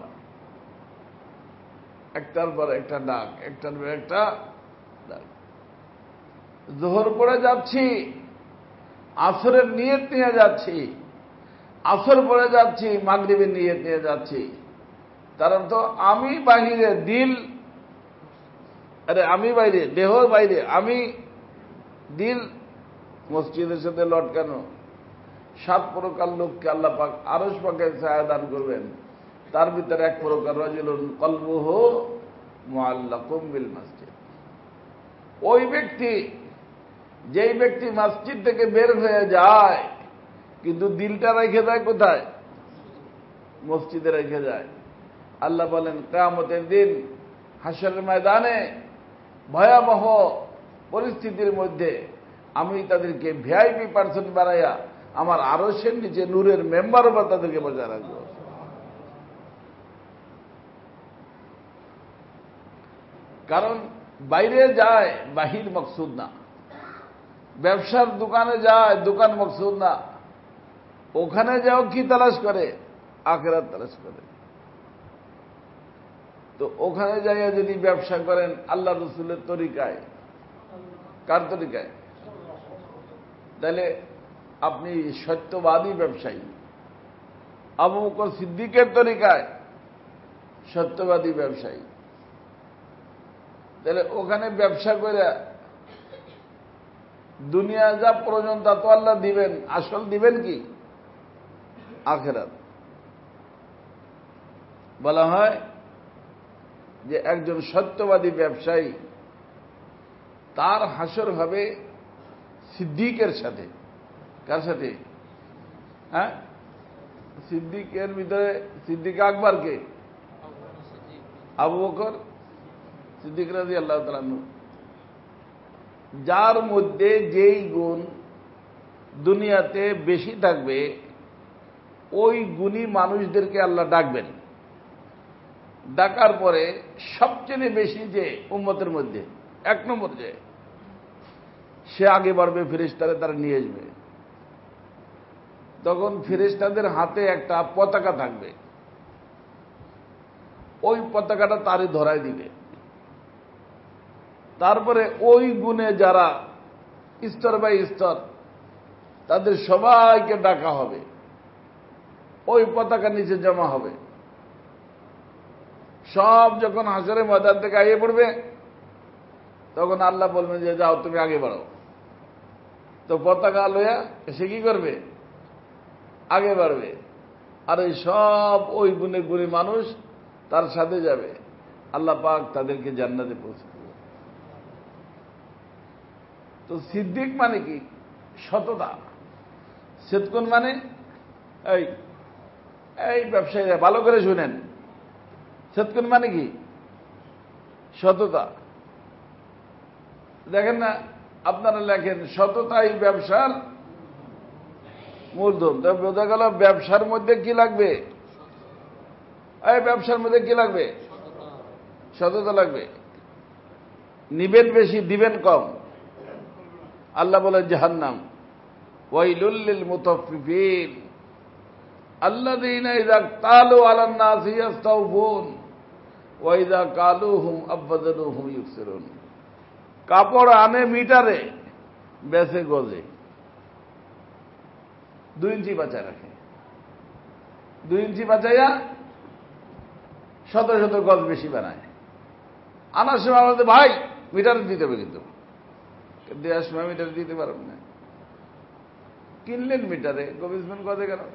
একটার পর একটা ডাক, একটার পর একটা ডাক। জোহর পড়ে যাচ্ছি, আসরের নিয়ত নিয়ে যাচ্ছি, আসর পড়ে যাচ্ছি, মাগরিবের নিয়ত নিয়ে যাচ্ছি। তার অর্থ আমি বাহিরে, দিল, আরে আমি বাইরে, দেহ বাইরে, আমি দিল মসজিদের সাথে লটকানো। সাত প্রকার লোককে আল্লাহ পাক আরশ পাকে ছায়া দান করবেন, তার ভিতরে এক প্রকার রাজুলুন কলবুহু মুআল্লাকুম বিল মসজিদ। ওই ব্যক্তি, যেই ব্যক্তি মসজিদ থেকে বের হয়ে যায় কিন্তু দিলটা রেখে যায় কোথায়? মসজিদে রেখে যায়। আল্লাহ বলেন কিয়ামতের দিন হাসরের ময়দানে ভয়াবহ পরিস্থিতির মধ্যে আমি তাদেরকে ভিআইপি পার্সন বানাইয়া আমার আরশের নিচে নূরের মেম্বার বা তাদেরকে বজায় রাখবো। কারণ বাইরে যায় বাহির মকসুদ না, ব্যবসার দোকানে যায় দোকান মকসুদ না, ওখানে যাও কি তালাশ করে? আখিরাত তালাশ করে। তো ওখানে যাইয়া যদি ব্যবসা করেন আল্লাহ রসুলের তরিকায়, কার তরিকায়, তাহলে আপনি সত্যবাদী ব্যবসায়ী। আবু বকর সিদ্দিকের তরিকায় সত্যবাদী ব্যবসায়ী। তাহলে ওখানে ব্যবসা করে দুনিয়া যা প্রয়োজন তা তো আল্লাহ দিবেন, আসল দিবেন কি আখিরাত। বলা হয় যে একজন সত্যবাদী ব্যবসায়ী তার হাসর হবে সিদ্দিকের সাথে। কার সাথে? হ্যাঁ, সিদ্দিকের ভিতরে সিদ্দিক আকবর কে? আবু বকর সিদ্দিক রাদিয়াল্লাহু তাআলা আনহু। যার মধ্যে যেই গুণ দুনিয়াতে বেশি থাকবে ওই গুণী মানুষদেরকে আল্লাহ ডাকবেন। ডাকার পরে সবচেয়ে বেশি যে উম্মতের মধ্যে এক নম্বর যে সে আগে বাড়বে, ফেরেশতারা তারা নিয়ে আসবে। তখন ফেরেশতাদের হাতে একটা পতাকা থাকবে, ওই পতাকাটা তারই ধরায় দিবে। তারপরে ওই গুণে যারা স্তর বাই স্তর তাদের সবাইকে ডাকা হবে, ওই পতাকা নিচে জমা হবে। সব যখন হাসরের ময়দান থেকে আগে পড়বে তখন আল্লাহ বলবেন যে যাও তুমি আগে বাড়ো। তো পতাকা লইয়া সে কি করবে? আগে বাড়বে। আর এই সব ওই গুণে গুণী মানুষ তার সাথে যাবে, আল্লাহ পাক তাদেরকে জান্নাতে পৌঁছে দেবে। তো সিদ্দিক মানে কি? সততা। সিদকুন মানে এই এই ব্যবসায়ীরা ভালো করে শুনেন, সিদকুন মানে কি? সততা। দেখেন না, আপনারা লেখেন সততাই ব্যবসার মূলধন। তবে বোঝা গেল ব্যবসার মধ্যে কি লাগবে? এই ব্যবসার মধ্যে কি লাগবে? সততা লাগবে। নিবেন বেশি, দিবেন কম। আল্লাহ বলেন জাহান্নাম, ওয়াইলুল লিল মুতাফফিফিন আল্লাযীনা ইযা ক্তালু আলান নাসি ইস্তাওফুন ওয়া ইযা কালুহুম আবযালুহুম ইউকসিরুন। কাপড় আনে মিটারে, বেচে গজে। দুই ইঞ্চি বাঁচায় রাখে, দুই ইঞ্চি বাঁচাইয়া শত শত গজ বেশি বানায়। আনার সময় আমাদের ভাই মিটারে দিতে হবে, কিন্তু দেওয়ার সময় মিটারে দিতে পারবেন না। কিনলেন মিটারে, গবেষণা গজে গেল।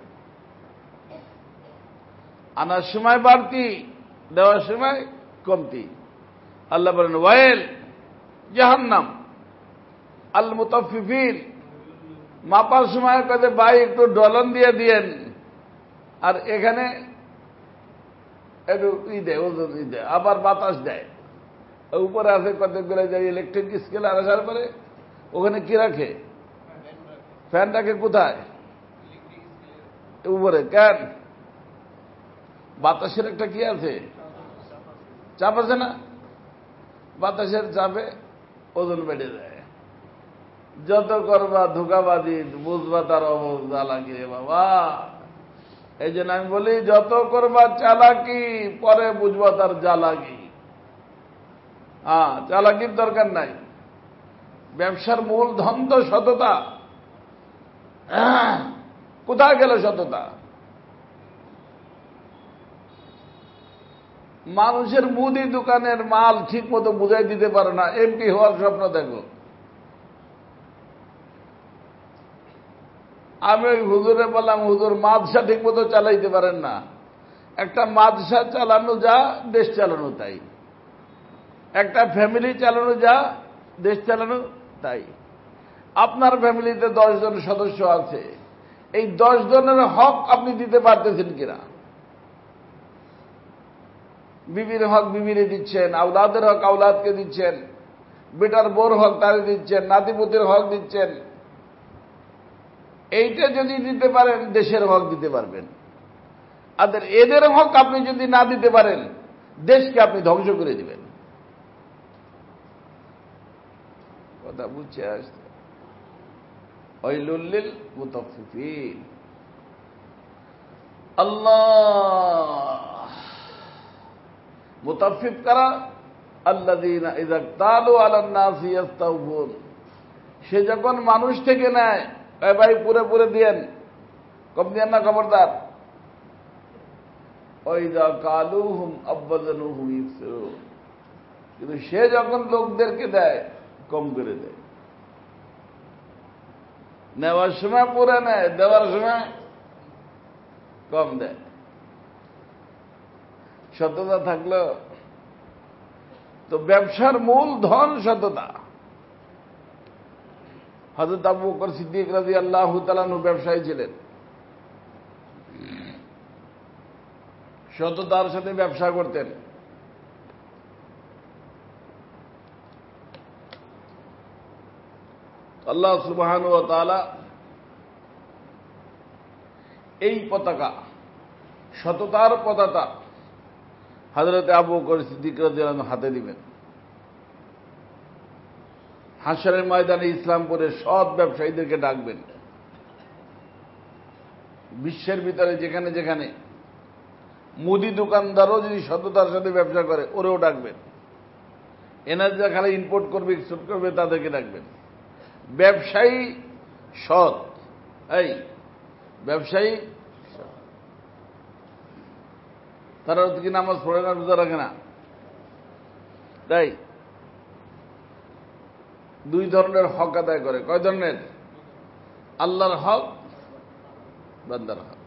আনার সময় বাড়তি, দেওয়ার সময় কমতি। আল্লাহ বলেন ওয়াইল জাহান্নাম আল মুতাফফিফিন। মাপার সময় কাজে ভাই একটু ডলন দিয়ে দিয়েন, আর এখানে একটু ই দেয়, ওজন ই দেয়, আবার বাতাস দেয়। উপরে আছে কতগুলো যায় ইলেকট্রিক স্কেল, আর আসার পরে ওখানে কি রাখে? ফ্যান রাখে কোথায়? উপরে। কেন? বাতাসের একটা কি আছে, চাপ আছে না? বাতাসের চাপে ওজন বেড়ে যায়। যত করবা ধোকাবাজি, বুঝবা তার অবস্থা লাগে বাবা। এই জন্য আমি বলি যত করবা চালাকি, পরে বুঝবা তার জ্বালাকি। হ্যাঁ, চালাকির দরকার নাই। ব্যবসার মূল ধন তো সততা। কোথায় গেল সততা? মানুষের মুদি দোকানের মাল ঠিক মতো বুঝাই দিতে পারে না, এমপি হওয়ার স্বপ্ন দেখো। আমি ওই হুজুরে বললাম, হুজুর মাদ্রাসা ঠিক মতো চালাইতে পারেন না। একটা মাদ্রাসা চালানো যা, দেশ চালানো তাই। একটা ফ্যামিলি চালানো যা, দেশ চালানো তাই। আপনার ফ্যামিলিতে দশ জন সদস্য আছে, এই দশ জনের হক আপনি দিতে পারতেছেন কিনা? বিবির হক বিবিরে দিচ্ছেন, আওলাদের হক আওলাদকে দিচ্ছেন, বেটার বোর হক তারে দিচ্ছেন, নাতিপুতির হক দিচ্ছেন। এইটা যদি দিতে পারেন দেশের হক দিতে পারবেন। আর এদের হক আপনি যদি না দিতে পারেন দেশকে আপনি ধ্বংস করে দিবেন। কথা বুঝছে আসছে? ওয়াইলুল লিল মুতাফফিফিন। আল্লাহ মুতাফফিফ কারা? আল্লাযীনা ইযা ইকতালু আলান নাসি ইস্তাওফুন, সে যখন মানুষ থেকে নেয়, এ ভাই পুরে পুরে দিয়েন, কম দিয়েন না, খবরদার। ওয়াইযা কালুহুম আবযানুহুম ইফসিরুন, কিন্তু সে যখন লোকদেরকে দেয় কম করে দেয়। নেওয়ার সময় পুরে নেয়, দেওয়ার সময় কম দেয়। সততা থাকলো তো ব্যবসার মূল ধন সততা। হযরত আবু বকর সিদ্দিক রাদিয়াল্লাহু তাআলা আনহু ব্যবসায়ী ছিলেন, সততার সাথে ব্যবসা করতেন। আল্লাহ সুবহানাহু ওয়া তাআলা এই পতাকা, সততার পতাকা হযরত আবু বকর সিদ্দিক রাদিয়াল্লাহু আনহু হাতে দিবেন। হাশরের ময়দানে ইসলামপুরে সৎ ব্যবসায়ীদেরকে ডাকবেন। বিশ্বের ভিতরে যেখানে যেখানে মুদি দোকানদারও যদি সততার সাথে ব্যবসা করে, ওরেও ডাকবেন। এনার্জি খালি ইম্পোর্ট করবে, এক্সপোর্ট করবে, তাদেরকে ডাকবেন। ব্যবসায়ী সৎ, এই ব্যবসায়ী তারা কি নামাজ পড়ে না, রোজা রাখে না? তাই দুই ধরনের হক আদায় করে। কয় ধরনের? আল্লাহর হক, বান্দার হক।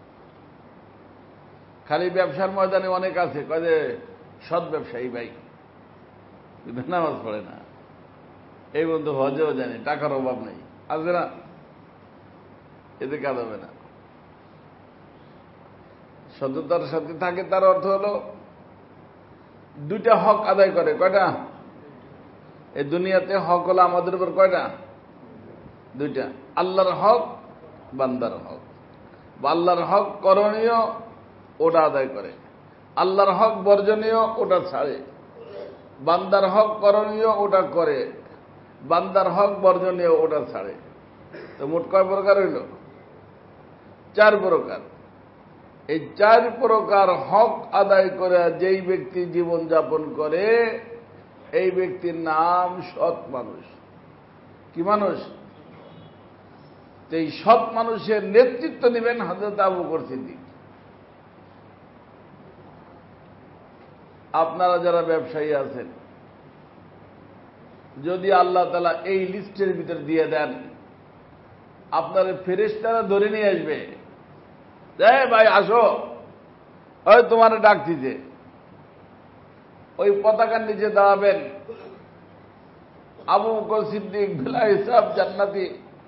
খালি ব্যবসার ময়দানে অনেক আছে কয় যে সৎ ব্যবসায়ী ভাই, কিন্তু নামাজ পড়ে না। এই বন্ধু হজেও জানে, টাকার অভাব নেই, আসবে না, এতে কাজ হবে না। সততার সাথে থাকে, তার অর্থ হল দুইটা হক আদায় করে। কয়টা? এই দুনিয়াতে হক হলো আমাদের উপর কয়টা? দুইটা। আল্লাহর হক, বান্দার হক। আল্লাহর হক করণীয়, ওটা আদায় করে। আল্লাহর হক বর্জনীয়, ওটা ছাড়ে। বান্দার হক করণীয়, ওটা করে। বান্দার হক বর্জনীয়, ওটা ছাড়ে। তো মোট কয় প্রকার হইল? চার প্রকার। এই চার প্রকার হক আদায় করে যেই ব্যক্তি জীবন যাপন করে, এই ব্যক্তির নাম সৎ মানুষ। কি মানুষ? এই সৎ মানুষের নেতৃত্ব নেবেন হযরত আবু বকর সিদ্দিক। আপনারা যারা ব্যবসায়ী আছেন, যদি আল্লাহ তাআলা এই লিস্টের ভিতর দিয়ে দেন, আপনার ফেরেশতারা ধরে নিয়ে আসবে, এ ভাই আসো, ওই তোমার ডাকতেছে, ওই পতাকার নিচে দাঁড়াবেন, আবু বকর সিদ্দিক বিলা হিসাব জান্নাতি।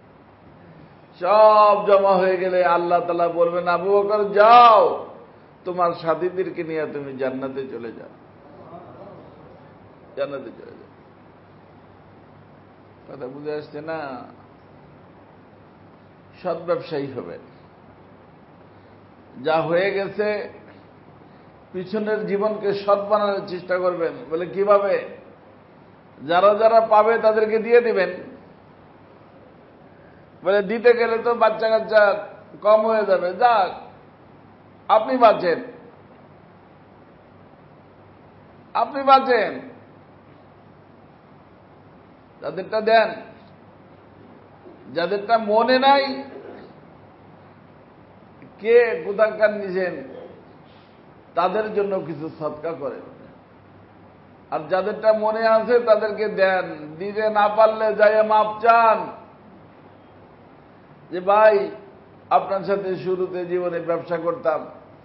সব জমা হয়ে গেলে আল্লাহ তাআলা বলবেন, আবু বকর যাও, তোমার সাথীদেরকে নিয়ে তুমি জান্নাতে চলে যাও, জান্নাতে চলে যাও। কথা বুঝে আসছে না? সৎ ব্যবসায়ী হবেন। যা হয়ে গেছে পিছনের জীবনকে সৎ বানানোর চেষ্টা করবেন। বলে কিভাবে? যারা যারা পাবে তাদেরকে দিয়ে দিবেন। বলে দিতে গেলে তো বাচ্চা কাচ্চা কম হয়ে যাবে, যাক আপনি বাঁচেন, আপনি বাঁচেন, যাদেরটা দেন। যাদেরটা মনে নাই, কে কোথাকার নিছেন, তাদের জন্য কিছু সদকা করেন। আর যাদেরটা মনে আছে তাদেরকে দেন। দিতে না পারলে যাইয়ে মাপ চান, যে ভাই আপনার সাথে শুরুতে জীবনে ব্যবসা করতাম,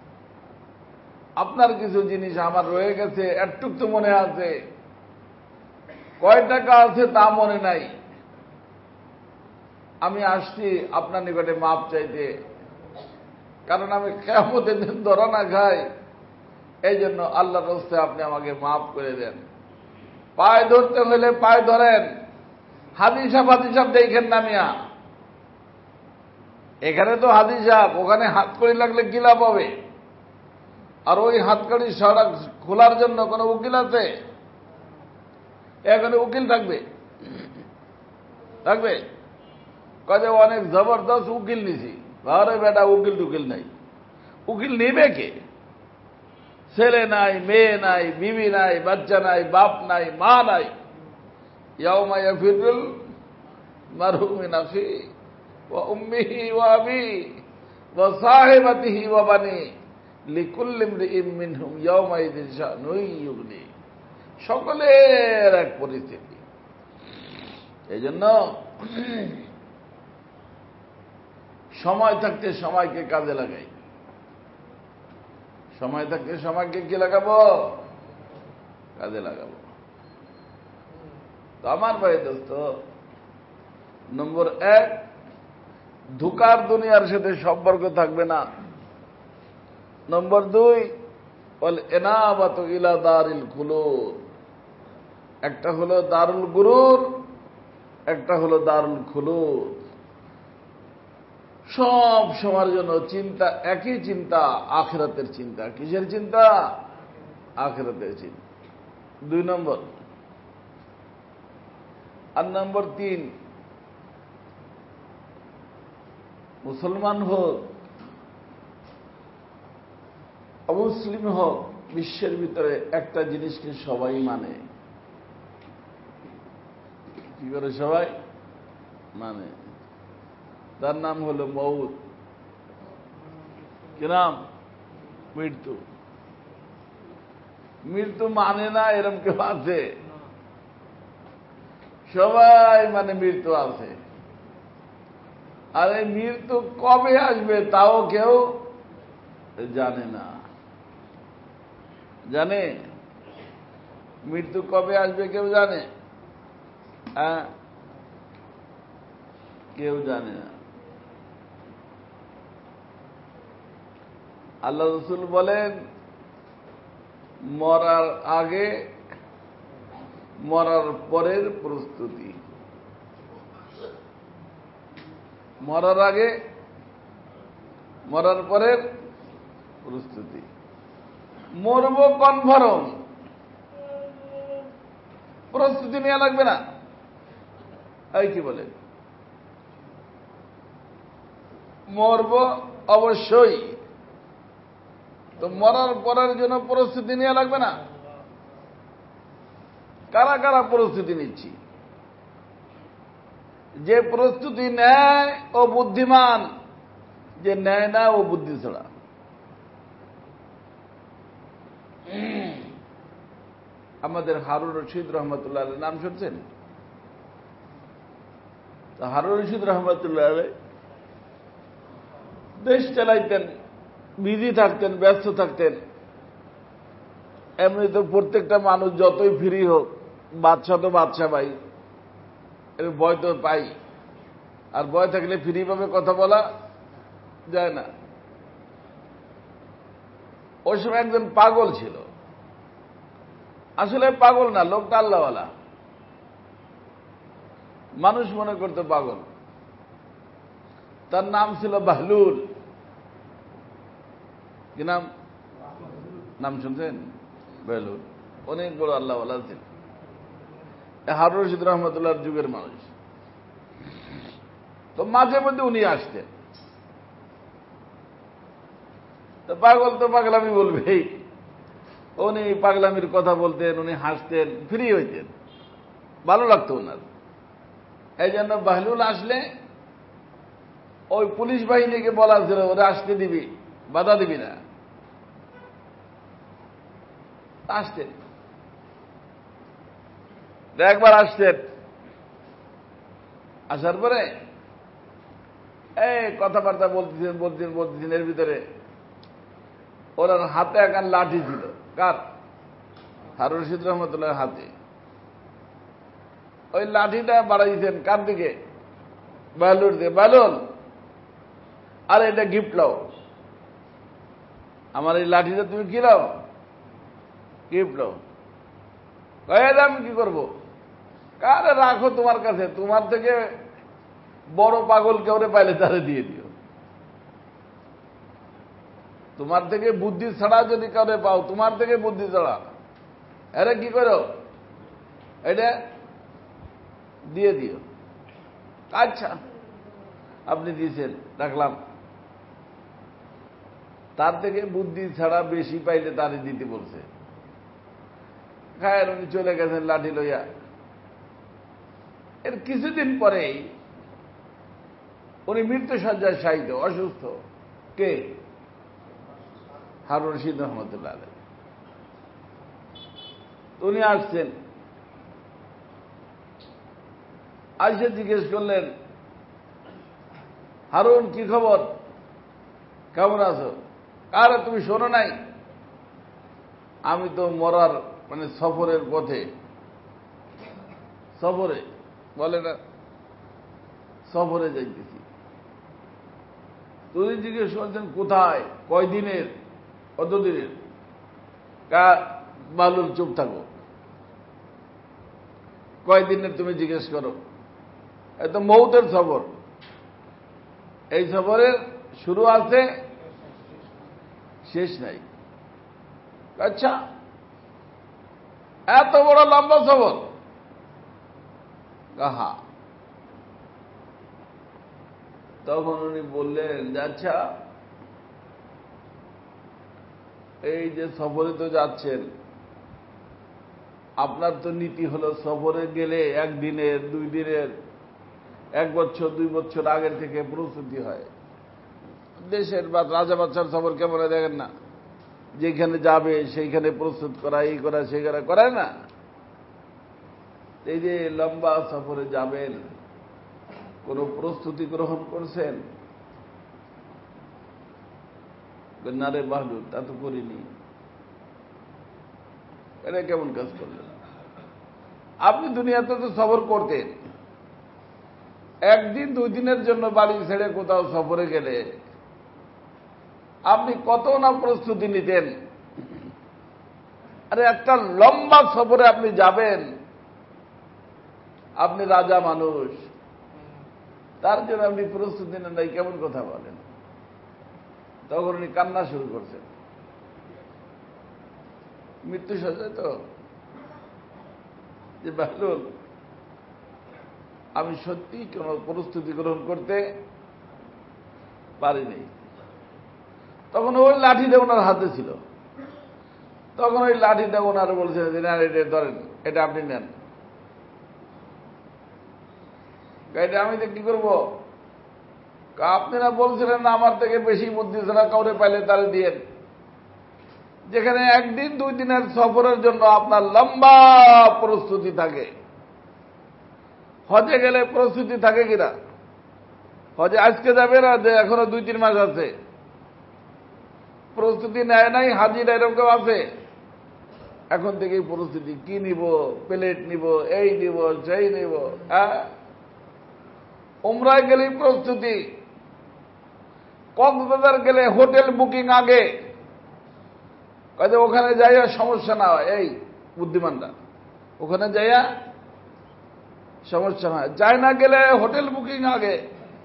আপনার কিছু জিনিস আমার রয়ে গেছে, একটুক তো মনে আছে, কয় টাকা আছে তা মনে নাই, আমি আসছি আপনার নিকটে মাপ চাইতে, কারণ আমি কিয়ামতের দিন ধরা না খাই, এই জন্য আল্লাহর রাস্তে আপনি আমাকে মাফ করে দেন। পায়ে ধরতে হলে পায়ে ধরেন, হাজি সাহেব হাজি সাহেব দেখেন না মিয়া। এখানে তো হাজি সাহেব, ওখানে হাতকড়ি লাগলে কি লাভ হবে? আর ওই হাতকড়ি সড়ক খোলার জন্য কোনো উকিল আছে? এখানে উকিল থাকবে, থাকবে কাজে অনেক জবরদস্ত উকিল নিছি। আরে বেটা উকিল টুকিল নাই, উকিল নেবে কে? ছেলে নাই, মেয়ে নাই, বিবি নাই, বাচ্চা নাই, বাপ নাই, মা নাই। ইয়াউমা ইয়াফিরুল মারহু মিন আখিহি ওয়া উম্মিহি ওয়া আবিহি ওয়া সাহিবাতিহি ওয়া বানিহি লিকুল্লি ইমরিইম মিনহুম ইয়াউমাইযিন শা'নুন ইউগনি। সকলের এক পরিস্থিতি। এই জন্য সময় থাকতে সময়কে কাজে লাগাই। সময় থাকতে সময়কে কি লাগাবো? কাজে লাগাবো। তো আমার ভাই দোস্ত, নম্বর এক, ধোঁকার দুনিয়ার সাথে সম্পর্ক থাকবে না। নম্বর দুই, ওয়াল ইনাবাতু ইলা দারিল খুলুদ। একটা হলো দারুল গুরুর, একটা হলো দারুল খুলুদ। সব সময়ের জন্য চিন্তা, একই চিন্তা, আখিরাতের চিন্তা। কিসের চিন্তা? আখিরাতের চিন্তা। দুই নম্বর। আর নম্বর তিন, মুসলমান হোক অমুসলিম হোক, বিশ্বের ভিতরে একটা জিনিসকে সবাই মানে। কি করে সবাই মানে? তার নাম হলো মউত। কি নাম? মৃত্যু। মৃত্যু মানে না এরকম কেউ আছে? সবাই মানে মৃত্যু আছে। আর এই মৃত্যু কবে আসবে তাও কেউ জানে না। জানে মৃত্যু কবে আসবে? কেউ জানে? হ্যাঁ, কেউ জানে না। আল্লাহ রাসূল বলেন, মরার আগে মরার পরের প্রস্তুতি। মরার আগে মরার পরের প্রস্তুতি। মরব কনফার্ম, প্রস্তুতি নেওয়া লাগবে না। এই কি বলে? মরব অবশ্যই, তো মরার পরের জন্য প্রস্তুতি নেওয়া লাগবে না? কারা কারা প্রস্তুতি নিচ্ছি? যে প্রস্তুতি নেয় ও বুদ্ধিমান, যে নেয় না ও বুদ্ধি ছড়া। আমাদের হারুন রশিদ রহমতুল্লাহ আলাইহির নাম শুনছেন? তো হারুন রশিদ রহমতুল্লাহ আলাইহি দেশ চালাইতেন, বিজি থাকতেন, ব্যস্ত থাকতেন। এমনি তো প্রত্যেকটা মানুষ যতই ফ্রি হোক, বাদশা তো বাদশা ভাই, ভয় তো পাই। আর ভয় থাকলে ফ্রি ভাবে কথা বলা যায় না। ওই সময় একজন পাগল ছিল। আসলে পাগল না, লোকটা আল্লাহওয়ালা। মানুষ মনে করতো পাগল। তার নাম ছিল বাহলুল। কি নাম? নাম শুনছেন? বাহলুল। অনেক বড় আল্লাহওয়ালা ছিল। হারুন রশিদ রহমতুল্লাহর যুগের মানুষ। তো মাঝে মধ্যে উনি আসতেন। তো পাগল তো পাগলামি বলবেই। উনি পাগলামির কথা বলতেন, উনি হাসতেন, ফ্রি হইতেন, ভালো লাগতো ওনার। এই জন্য বাহলুল আসলে ওই পুলিশ বাহিনীকে বলা ছিল, ওরা আসতে দিবি, বাধা দিবি না। আসতেন, একবার আসতেন। আসার পরে এই কথাবার্তা বলতেছেন বলতেছেন বলতেছেন এর ভিতরে ওনার হাতে একখান লাঠি ছিল। কার? হারুন রশিদ রহমতুল্লাহর হাতে। ওই লাঠিটা বাড়াইছেন কার দিকে? বাহলুর দিকে। বাহলুল, আর এটা গিফট লাও, আমার এই লাঠিটা তুমি কি লাও? গিফট লাও। আমি কি করবো? কারে রাখো তোমার কাছে, তোমার থেকে বড় পাগল কেউ পাইলে তারে দিয়ে দিও। তোমার থেকে বুদ্ধি ছাড়া যদি কাউরে পাও, তোমার থেকে বুদ্ধি ছাড়া, আরে কি করো, এটা দিয়ে দিও। আচ্ছা, আপনি দিয়েছেন, রাখলাম। তার থেকে বুদ্ধি ছাড়া বেশি পাইলে তারই দিতে বলছে। খায়ের উনি চলে গেছেন লাঠি লইয়া। এর কিছুদিন পরেই উনি মৃত্যুসজ্জায় শায়িত, অসুস্থ। কে? হারুন রশিদ রহমতুল্লাহ আলাইহি। উনি আসছেন, আইসে জিজ্ঞেস করলেন, হারুন কি খবর, কেমন আছো? আরে তুমি শোনো নাই, আমি তো মরার মানে সফরের পথে। সফরে বলে না, সফরে যাইতেছি। তুমি জিজ্ঞেস করছেন কোথায়, কয়দিনের, কতদিনের? কা বালুল চুপ থাকো, কয়দিনের তুমি জিজ্ঞেস করো? এত মৌতের সফর, এই সফরের শুরু আছে শেষ নাই। আচ্ছা, এত বড় লম্বা সফর? কাহা। তখন উনি বললেন যে আচ্ছা, এই যে সফরে তো যাচ্ছেন, আপনার তো নীতি হলো সফরে গেলে একদিনের, দুই দিনের, এক বছর, দুই বছর আগের থেকে প্রস্তুতি হয়। দেশের বা রাজা বাচ্চার সফর কেমন দেখেন না, যেখানে যাবে সেইখানে প্রস্তুত করা, এই করা সেই করা করায় না। এই যে লম্বা সফরে যাবেন, কোন প্রস্তুতি গ্রহণ করছেন? না রে বাহাদুর, তা তো করিনি। এটা কেমন কাজ করলেন? আপনি দুনিয়াতে তো সফর করতেন, একদিন দুই দিনের জন্য বাড়ি ছেড়ে কোথাও সফরে গেলে আপনি কত না প্রস্তুতি নিতেন। আরে একটা লম্বা সফরে আপনি যাবেন, আপনি রাজা মানুষ, তার জন্য আপনি প্রস্তুতি নেন নাই, কেমন কথা বলেন? তখন উনি কান্না শুরু করছেন। মৃত্যু সজ্জায় তো, যে বাহলুল, আমি সত্যি কোন প্রস্তুতি গ্রহণ করতে পারিনি। তখন ওই লাঠিটা ওনার হাতে ছিল। তখন ওই লাঠিটা ওনার বলছেন যে না, এটা ধরেন, এটা আপনি নেন। এটা আমি তো কি করবো? আপনারা বলছিলেন না আমার থেকে বেশি বুদ্ধি ছাড়া কাউরে পাইলে তারে দিয়েন। যেখানে একদিন দুই দিনের সফরের জন্য আপনার লম্বা প্রস্তুতি থাকে। হজে গেলে প্রস্তুতি থাকে কিনা? হজে আজকে যাবে না, যে এখনো দুই তিন মাস আছে, প্রস্তুতি নেয় নাই। হাজিরা এরকম আছে, এখন থেকেই প্রস্তুতি, কি নিব, প্লেট নিব, এই নিব, সেই নিব। হ্যাঁ, উমরায় গেলেই প্রস্তুতি, কক্সবাজার গেলে হোটেল বুকিং আগে, কাজে ওখানে যাইয়া সমস্যা না হয়। এই বুদ্ধিমানরা ওখানে যাইয়া সমস্যা হয়, যায় না গেলে হোটেল বুকিং আগে।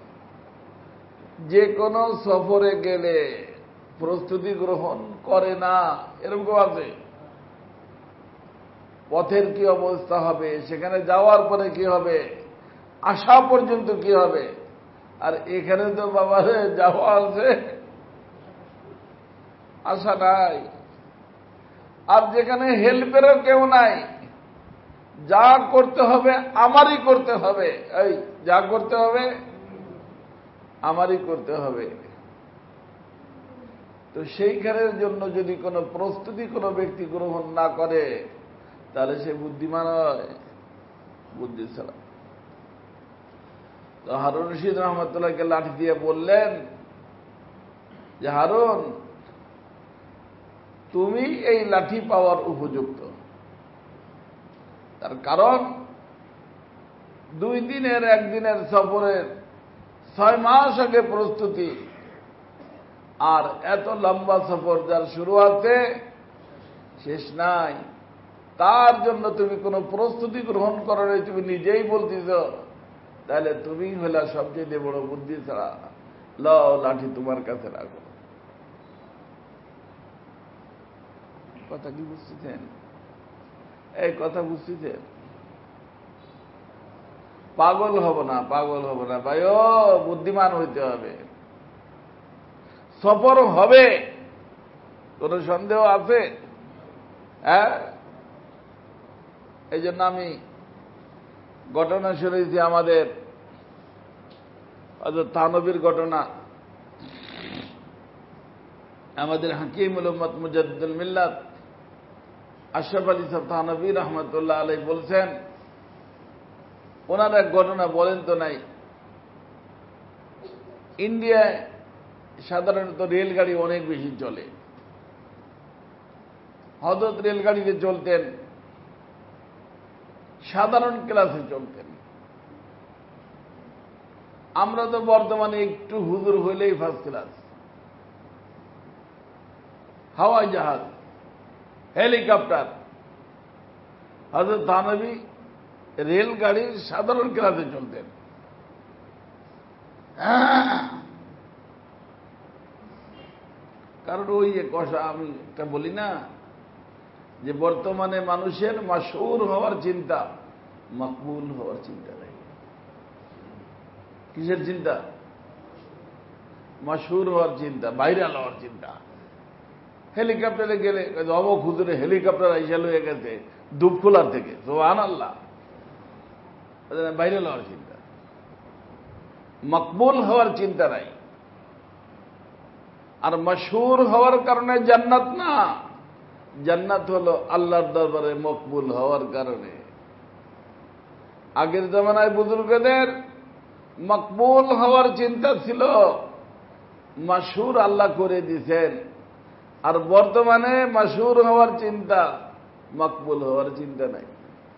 যে কোনো সফরে গেলে প্রস্তুতি গ্রহণ করে না, এরকম আছে। পথের কি অবস্থা হবে, সেখানে যাওয়ার পরে কি হবে, আসা পর্যন্ত কি হবে। আর এখানে তো বাবা যাওয়া আছে, আসা নাই। আর যেখানে হেল্পেরও কেউ নাই, যা করতে হবে আমারই করতে হবে। এই যা করতে হবে আমারই করতে হবে। তো সেইখানের জন্য যদি কোনো প্রস্তুতি কোনো ব্যক্তি গ্রহণ না করে, তাহলে সে বুদ্ধিমান হয়, বুদ্ধি ছাড়া। তো হারুন রশিদ রহমতুল্লাহকে লাঠি দিয়ে বললেন যে হারুন, তুমি এই লাঠি পাওয়ার উপযুক্ত। তার কারণ দুই দিনের একদিনের সফরের ছয় মাস আগে প্রস্তুতি, আর এত লম্বা সফর যার শুরু আছে শেষ নাই, তার জন্য তুমি কোনো প্রস্তুতি গ্রহণ করো নাই, তুমি নিজেই বলতেছ, তাহলে তুমি হলে সবচেয়ে বড় বুদ্ধি ছাড়া। লও লাঠি তোমার কাছে রাখো। কথা কি বুঝতেছেন? এই কথা বুঝতেছেন? পাগল হব না, পাগল হব না ভাই, ও বুদ্ধিমান হইতে হবে। সফর হবে, কোন সন্দেহ আছে? হ্যাঁ, এই জন্য আমি ঘটনা শুনেছি আমাদের হযরত থানবীর ঘটনা। আমাদের হাকিমুল উম্মত মুজাদ্দিদুল মিল্লাত আশরাফ আলী সাহেব থানবী রহমতুল্লাহ আলাইহি বলছেন, ওনার এক ঘটনা বলেন তো নাই। ইন্ডিয়ায় সাধারণত রেলগাড়ি অনেক বেশি চলে। হযরত রেলগাড়িতে চলতেন, সাধারণ ক্লাসে চলতেন। আমরা তো বর্তমানে একটু হুজুর হইলেই ফার্স্ট ক্লাস, হাওয়াই জাহাজ, হেলিকপ্টার। হযরত থানবী রেলগাড়ির সাধারণ ক্লাসে চলতেন। কারণ ওই যে কথা আমি একটা বলি না, যে বর্তমানে মানুষের মাশহুর হওয়ার চিন্তা, মকবুল হওয়ার চিন্তা নেই। কিসের চিন্তা? মাশহুর হওয়ার চিন্তা, ভাইরাল হওয়ার চিন্তা। হেলিকপ্টারে গেলে অমুক হুজুরে হেলিকপ্টার আইসা লয়ে গেছে দুপখোলার থেকে, সুবহানাল্লাহ, ভাইরাল হওয়ার চিন্তা, মকবুল হওয়ার চিন্তা নাই। আর মাশহুর হওয়ার কারণে জান্নাত না, জান্নাত হলো আল্লাহর দরবারে মকবুল হওয়ার কারণে। আগের জামানায় বুজুর্গদের মকবুল হওয়ার চিন্তা ছিল, মাশহুর আল্লাহ করে দিয়েছেন। আর বর্তমানে মাশহুর হওয়ার চিন্তা, মকবুল হওয়ার চিন্তা নাই।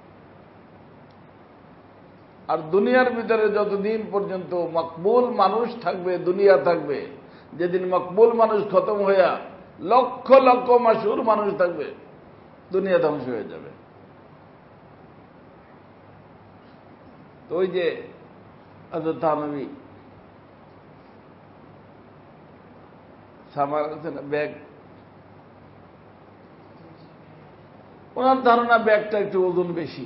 আর দুনিয়ার ভিতরে যতদিন পর্যন্ত মকবুল মানুষ থাকবে, দুনিয়া থাকবে, যেদিন মকবুল মানুষ খতম হইয়া লক্ষ লক্ষ মাশহুর মানুষ থাকবে, দুনিয়া ধ্বংস হয়ে যাবে। তো ওই যে হযরত থানবী সামার আছে না ব্যাগ, ওনার ধারণা ব্যাগটা একটু ওজন বেশি,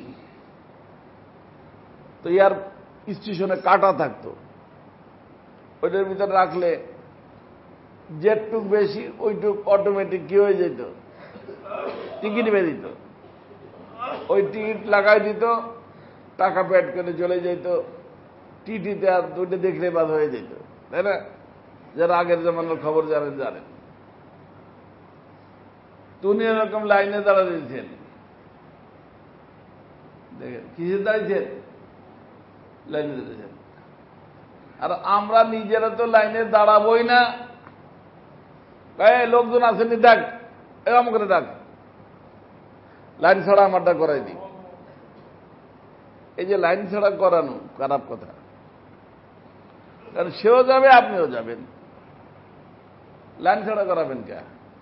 তো ইয়ার স্টেশনে কাটা থাকতো, ওইটার ভিতরে রাখলে যেটুক বেশি ওইটুক অটোমেটিক কি হয়ে যেত, টিকিট বের দিত। ওই টিকিট লাগাই দিত, টাকা পেড করে চলে যেত। টিটিতে আর দুইটা দেখলে বাদ হয়ে যেত, তাই না? যারা আগের জামানার খবর জানেন জানেন। তো উনি এরকম লাইনে দাঁড়া দিয়েছেন, দেখেন কিসে দাঁড়িয়েছেন, লাইনে দাঁড়িয়েছেন। আর আমরা নিজেরা তো লাইনে দাঁড়াবোই না, লোকজন আসেনি, ডাক এরকম করে ডাক, লাইন ছাড়া আমারটা করাই দিই। এই যে লাইন ছাড়া করানো খারাপ কথা, কারণ সেও যাবে আপনিও যাবেন, লাইন ছাড়া করাবেন কে?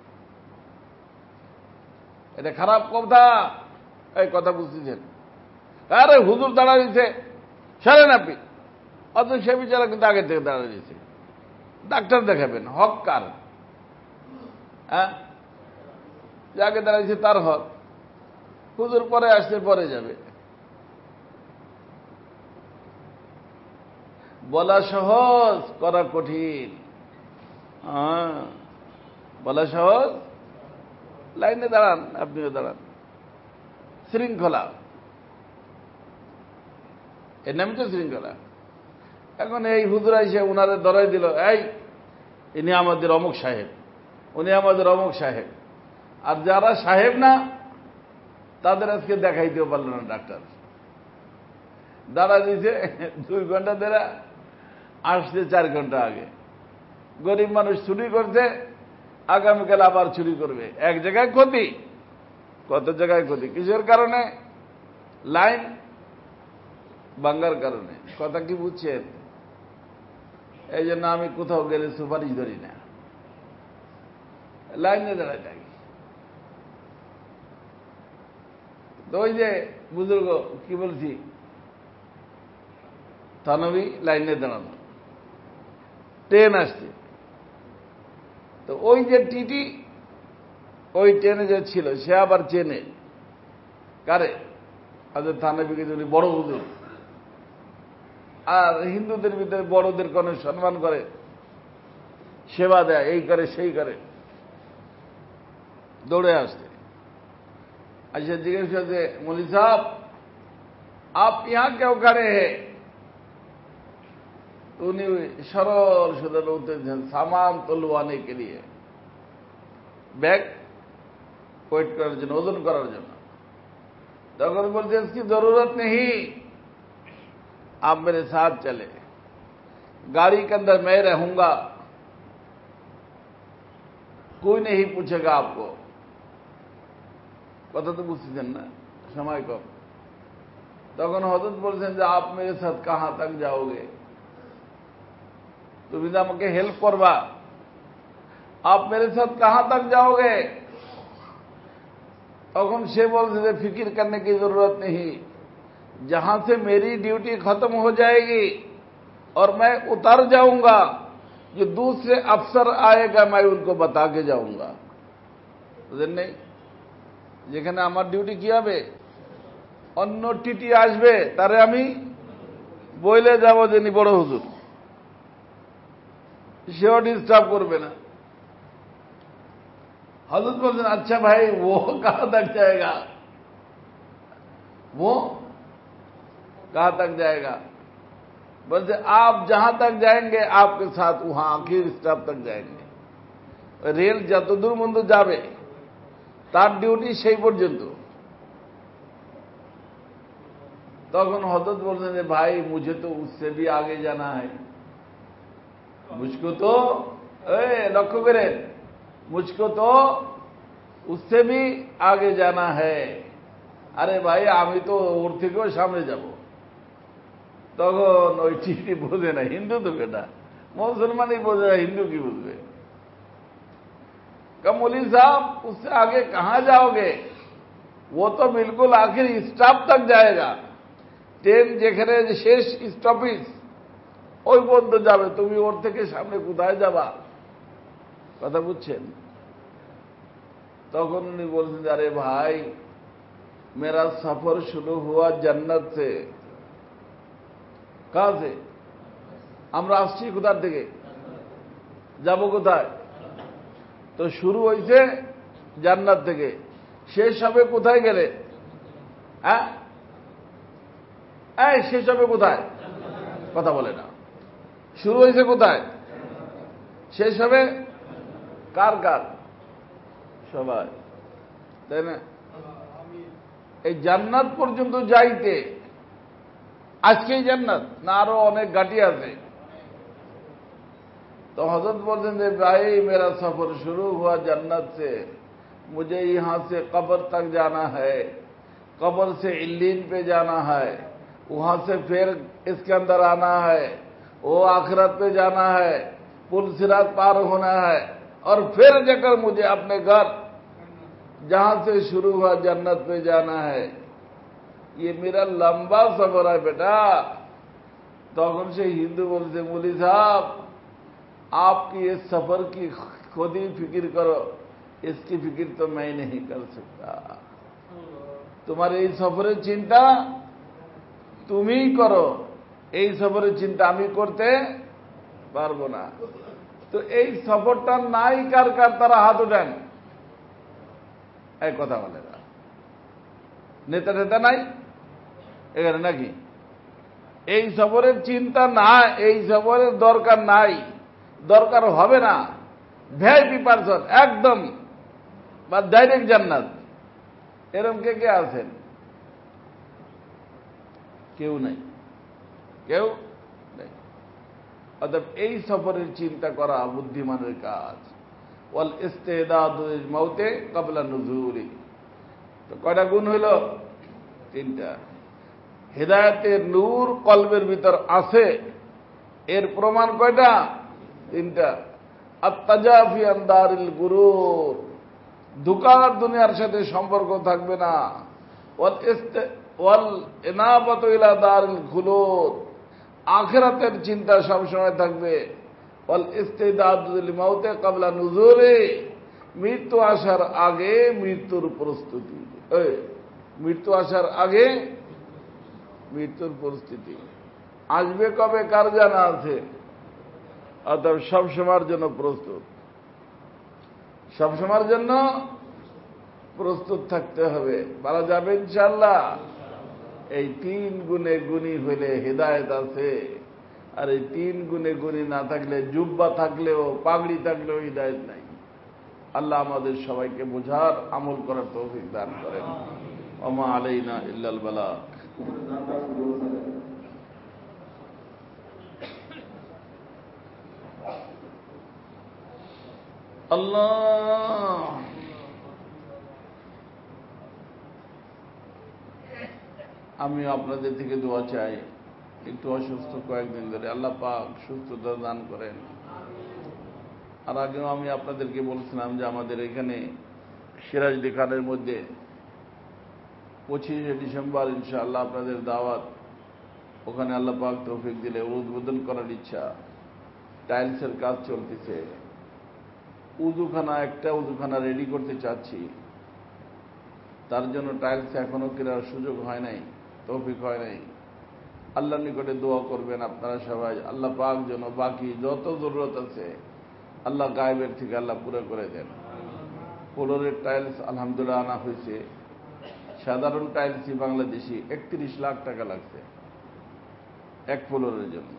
এটা খারাপ কথা। এই কথা বুঝতেছেন? আরে হুজুর দাঁড়া দিচ্ছে, সারেন আপনি, অত সে বিচারা কিন্তু আগে থেকে দাঁড়া দিয়েছে। ডাক্তার দেখাবেন, হক কার? হ্যাঁ, যাকে দাঁড়াইছে তার হক। হুজুর পরে আসছে, পরে যাবে। বলা সহজ, করা কঠিন। হ্যাঁ, বলা সহজ, লাইনে দাঁড়ান, আপনিও দাঁড়ান, শৃঙ্খলা, এর নামই তো শৃঙ্খলা। এখন এই হুজুর এসে উনারে ধরাই দিল, এই ইনি আমাদের অমুক সাহেব, উনি আমাদের অমুক সাহেব। আর যারা সাহেব না, তাদের আজকে দেখাইতেও পারল না ডাক্তার। দাঁড়া দিয়েছে দুই ঘন্টা ধরে, আসছে চার ঘন্টা আগে। গরিব মানুষ চুরি করছে, আগামীকাল আবার চুরি করবে। এক জায়গায় ক্ষতি, কত জায়গায় ক্ষতি। কিসের কারণে? লাইন ভাঙ্গার কারণে। কথা কি বুঝছেন? এই জন্য আমি কোথাও গেলে সুপারিশ ধরি না, লাইনে দাঁড়ায় থাকি। তো ওই যে বুজুর্গ কি বলছি, থানবী লাইনে দাঁড়ানো, ট্রেন আসছে। তো ওই যে টিটি ওই ট্রেনে যে ছিল, সে আবার চেনে কারে? হযরত থানবীকে, যদি বড় হুজুর। আর হিন্দুদের ভিতরে বড়দের কোনো সম্মান করে, সেবা দেয়, এই করে সেই করে। दौड़े আসছে, अच्छा जिज्ञेस करते मौलवी साहब आप यहाँ क्यों खड़े हैं? तो उन्हें सरल सुधर होते सामान तुलवाने के लिए, बैग वेट करार जন্য ওজন করার জন্য। तখন बोलते इसकी जरूरत नहीं, आप मेरे साथ चले, गाड़ी के अंदर मैं रहूंगा, कोई नहीं पूछेगा आपको। কথা তো বুঝছেন না, সময় কম। তখন হযরত বলছেন যে आप मेरे साथ कहां तक जाओगे? তুমি যে আমাকে হেল্প করবা, आप मेरे साथ कहां तक जाओगे? তখন সে বলছে যে फिक्र करने की जरूरत नहीं, जहां से मेरी ड्यूटी खत्म हो जाएगी और मैं उतर जाऊंगा, जो दूसरे अफसर आएगा मैं उनको बता के जाऊंगा। বুঝেন নাই? যেখানে আমার ডিউটি কি হবে, অন্য টিটি আসবে তারে আমি বইলে যাব যে নি বড় হুজুর, সেও ডিস্টার্ব করবে না। हजरत बोलते अच्छा भाई वो कहां तक जाएगा, वो कहां तक जाएगा? बोलते आप जहां तक जाएंगे आपके साथ वहां आखिर स्टॉप तक जाएंगे। रेल যতদূর পর্যন্ত যাবে তার ডিউটি সেই পর্যন্ত। তখন হযরত বললেন যে ভাই मुझे तो उससे भी आगे जाना है, मुझको तो ए লক্ষ্য করেন, मुझको तो उससे भी आगे जाना है। अरे भाई আমি তো ওর থেকেও সামনে যাব। তখন ওই টিটি বোঝে না, হিন্দু তো বেটা, মুসলমানই বোঝে না, হিন্দু কি বুঝবে। कहा मौलवी साहब उससे आगे कहां जाओगे? वो तो बिल्कुल आखिर स्टॉप तक जाएगा, ट्रेन যেখানে শেষ স্টপেজ ওই পর্যন্ত যাবে, তুমি ওর থেকে সামনে কোথায় যাবা? কথা বুঝছেন? তখন উনি বলছেন আরে ভাই मेरा सफर शुरू हुआ जन्नत से। कहां से? আমরা আসছি কোথা থেকে, যাব কোথায়? তো শুরু হইছে জান্নাত থেকে, শেষ হবে কোথায় গেলে? হ্যাঁ এই শেষ হবে কোথায়? কথা বলে না। শুরু হইছে কোথায়, শেষ হবে কার কার? সবাই, তাই না? এই জান্নাত পর্যন্ত যাইতে আজকেই জান্নাত না আরো অনেক গাটি আছে? तो हजरत बोलते थे भाई मेरा सफर शुरू हुआ जन्नत से, मुझे यहां से कब्र तक जाना है, कब्र से इल्लीन पे जाना है, वहां से फिर इसके अंदर आना है, वो आखिरत पे जाना है, पुल सिरात पार होना है, और फिर जाकर मुझे अपने घर जहां से शुरू हुआ जन्नत पे जाना है। ये मेरा लंबा सफर है बेटा। तখন से हिंदू बोलते मौलवी साहब आपकी इस सफर की खुद ही फिक्र करो, इसकी फिक्र तो मैं नहीं कर सकता। तुम्हारे এই সফরের চিন্তা তুমিই করো, এই সফরের চিন্তা আমি করতে পারবো না। তো এই সফরটা নাই কার কার, তারা হাত উঠান। এই কথা বলে না, নেতা নেতা নাই এখানে নাকি? এই সফরের চিন্তা না, এই সফরের দরকার নাই, দরকার হবে না। ভিআইপি পারসন একদম বা ডাইরেক্ট জান্নাত, এরকম কে কে আছেন? কেউ নাই, কেউ নেই। অতএব এই সফরের চিন্তা করা বুদ্ধিমানের কাজ। ওয়াল ইস্তেদাদু লিল মাউতে ক্বাবলা নুজুলি। তো কয়টা গুণ হইল? তিনটা। হিদায়াতের নূর কলবের ভিতর আছে, এর প্রমাণ কয়টা? তিনটা। আত-তাজাফি আন দারিল গুরুর, ধোঁকার দুনিয়ার সাথে সম্পর্ক থাকবে না। ওয়াল ইস্তে ওয়াল ইনাবাতু ইলা দারিল খুলুদ, আখিরাতের চিন্তা সবসময় থাকবে। ওয়াল ইস্তিদাদু লিল মাউতে ক্বাবলা নুজুলি, মৃত্যু আসার আগে মৃত্যুর প্রস্তুতি। এই মৃত্যু আসার আগে মৃত্যুর প্রস্তুতি। আসবে কবে কার জানা আছে? অর্থাৎ সব সময়ের জন্য প্রস্তুত, সব সময়ের জন্য প্রস্তুত থাকতে হবে। পারা যাবে ইনশাআল্লাহ। এই তিন গুণে গুণী হইলে হেদায়েত আছে, আর এই তিন গুণে গুণী না থাকলে জুব্বা থাকলেও পাগড়ি থাকলেও হিদায়েত নাই। আল্লাহ আমাদের সবাইকে বোঝার আমল করার তৌফিক দান করেন। ওমা আলাইনা ইল্লাল বালাগ। আল্লাহ আমি আপনাদের থেকে দোয়া চাই, একটু অসুস্থ কয়েকদিন ধরে, আল্লাহ পাক সুস্থতা দান করেন। আর আগেও আমি আপনাদেরকে বলছিলাম যে আমাদের এখানে সিরাজদি খানের মধ্যে পঁচিশে ডিসেম্বর ইনশাআল্লাহ আপনাদের দাওয়াত, ওখানে আল্লাহ পাক তৌফিক দিলে উদ্বোধন করার ইচ্ছা। টাইলসের কাজ চলতেছে, উজুখানা একটা উজুখানা রেডি করতে চাচ্ছি, তার জন্য টাইলস এখনো কেনার সুযোগ হয় নাই, তৌফিক হয় নাই। আল্লাহর নিকটে দোয়া করবেন আপনারা সবাই, আল্লাহ পাক যেন বাকি যত জরুরত আছে আল্লাহ গায়েবের থেকে আল্লাহ পুরো করে দেন। ফ্লোরের টাইলস আলহামদুলিল্লাহ আনা হয়েছে, সাধারণ টাইলসই বাংলাদেশি একত্রিশ লাখ টাকা লাগছে এক ফ্লোরের জন্য।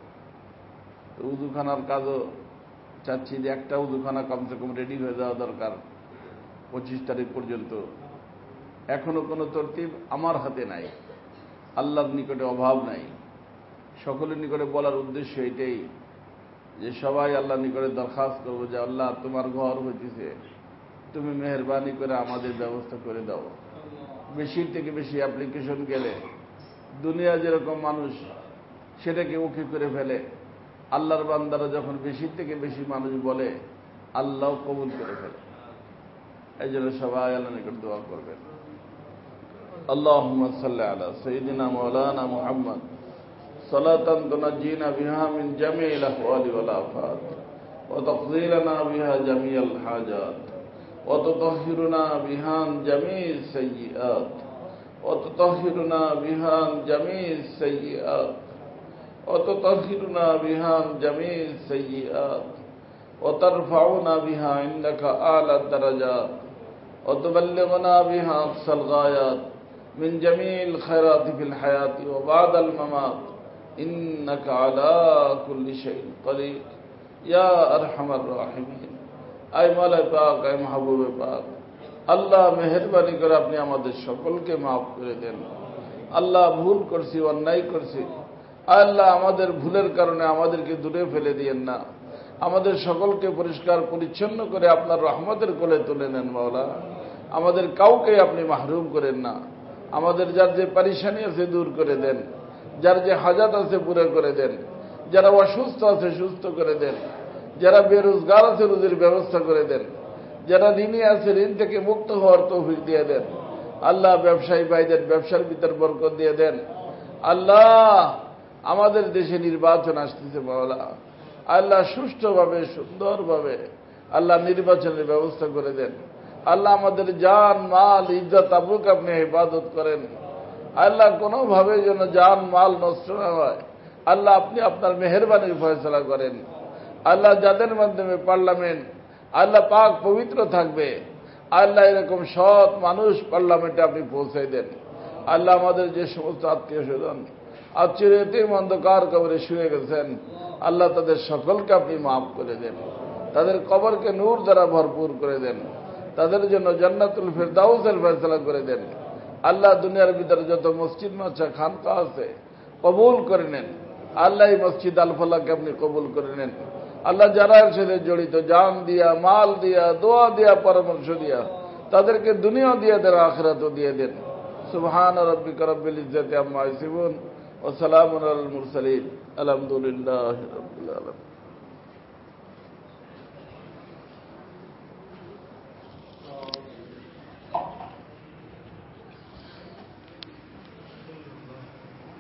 উজুখানার কাজও চাচ্ছি যে একটা উজুখানা কমসে কম রেডি হয়ে যাওয়া দরকার পঁচিশ তারিখ পর্যন্ত। এখনো কোনো তরতিব আমার হাতে নাই, আল্লাহর নিকটে অভাব নাই। সকলের নিকটে বলার উদ্দেশ্য এটাই যে সবাই আল্লাহর নিকটে দরখাস্ত করবো যে আল্লাহ তোমার ঘর হইতেছে, তুমি মেহরবানি করে আমাদের ব্যবস্থা করে দাও। বেশি থেকে বেশি অ্যাপ্লিকেশন গেলে দুনিয়া যেরকম মানুষ সেটাকে ওকে করে ফেলে, আল্লাহর বান্দারা যখন বেশি থেকে বেশি মানুষ বলে আল্লাহ কবুল করে ফেলে। এই জন্য সবাই আল্লাহর নিকট দোয়া করবেন। আল্লাহুম্মা সাল্লি আলা সাইয়্যিদিনা মাওলানা মুহাম্মদ সালাতান তুনাজ্জিনা বিহা মিন জামিইল আহওয়ালি ওয়াল আফাত ওয়া তাকযী লানা বিহা জামিআল হাজাত ওয়া তুতাহহিরুনা বিহা মিন জামিইস সাইয়্যাত ওয়া তুতাহহিরুনা বিহা মিন জামিইস সাইয়্যাত ওয়া তুতাহহিরুনা বিহা মিন জামিইস সাইয়্যাত ওয়া তারফাউনা বিহা ইনদাকা আ'লা দারাজাত ওয়া তুবাল্লিগুনা বিহা আকসাল গায়াত من جميع الخيرات في الحياة وبعد الممات إنك على كل شيء قدير يا أرحم الراحمين। আয় মাওলা পাক, আয় মাহবুবে পাক, আল্লাহ মেহেরবানি করে আপনি আমাদের সকলকে মাফ করে দেন। আল্লাহ ভুল করছি, অন্যায় করছি, আল্লাহ আমাদের ভুলের কারণে আমাদেরকে দূরে ফেলে দিয়েন না। আমাদের সকলকে পরিষ্কার পরিচ্ছন্ন করে আপনার রহমতের কোলে তুলে নেন মাওলা। আমাদের কাউকে আপনি মাহরুম করেন না। আমাদের যার যে পরেশানি আছে দূর করে দেন, যার যে হাজাত আছে পুরো করে দেন, যারা অসুস্থ আছে সুস্থ করে দেন, যারা বেরোজগার আছে রুজির ব্যবস্থা করে দেন, যারা ঋণী আছে ঋণ থেকে মুক্ত হওয়ার তৌফিক দিয়ে দেন। আল্লাহ ব্যবসায়ী ভাইদের ব্যবসার ভিতর বরকত দিয়ে দেন। আল্লাহ আমাদের দেশে নির্বাচন আসতেছে মাওলা, আল্লাহ সুষ্ঠুভাবে সুন্দরভাবে আল্লাহ নির্বাচনের ব্যবস্থা করে দেন। আল্লাহ আমাদের জান মাল ইজ্জত আবরুক আপনি হেফাজত করেন। আল্লাহ কোনোভাবে যেন জান মাল নষ্ট না হয়, আল্লাহ আপনি আপনার মেহেরবানির ফয়সালা করেন। আল্লাহ যাদের মাধ্যমে পার্লামেন্ট আল্লাহ পাক পবিত্র থাকবে, আল্লাহ এরকম সৎ মানুষ পার্লামেন্টে আপনি পৌঁছে দেন। আল্লাহ আমাদের যে সমস্ত আত্মীয় স্বজন আশ্চর্যতে অন্ধকার কবরে শুয়ে গেছেন, আল্লাহ তাদের সকলকে আপনি মাফ করে দেন, তাদের কবরকে নূর দ্বারা ভরপুর করে দেন, তাদের জন্য জান্নাতুল ফিরদাউসের ফয়সালা করে দেন। আল্লাহ দুনিয়ার ভিতরে যত মসজিদ মাদ্রাসা খানকা আছে কবুল করে নেন। আল্লাহ এই মসজিদ আল ফালাহকে আপনি কবুল করে নেন। আল্লাহ যারা এর সাথে জড়িত জান দিয়া, মাল দিয়া, দোয়া দিয়া, পরামর্শ দিয়া, তাদেরকে দুনিয়া দিয়ে দেন, আখিরাতও দিয়ে দেন। সুবহান রাব্বিকা রাব্বিল ইজ্জাতি আম্মা ইয়াসিফুন ওয়া সালামুন আলাল মুরসালিন আলহামদুলিল্লাহি রাব্বিল আলামিন।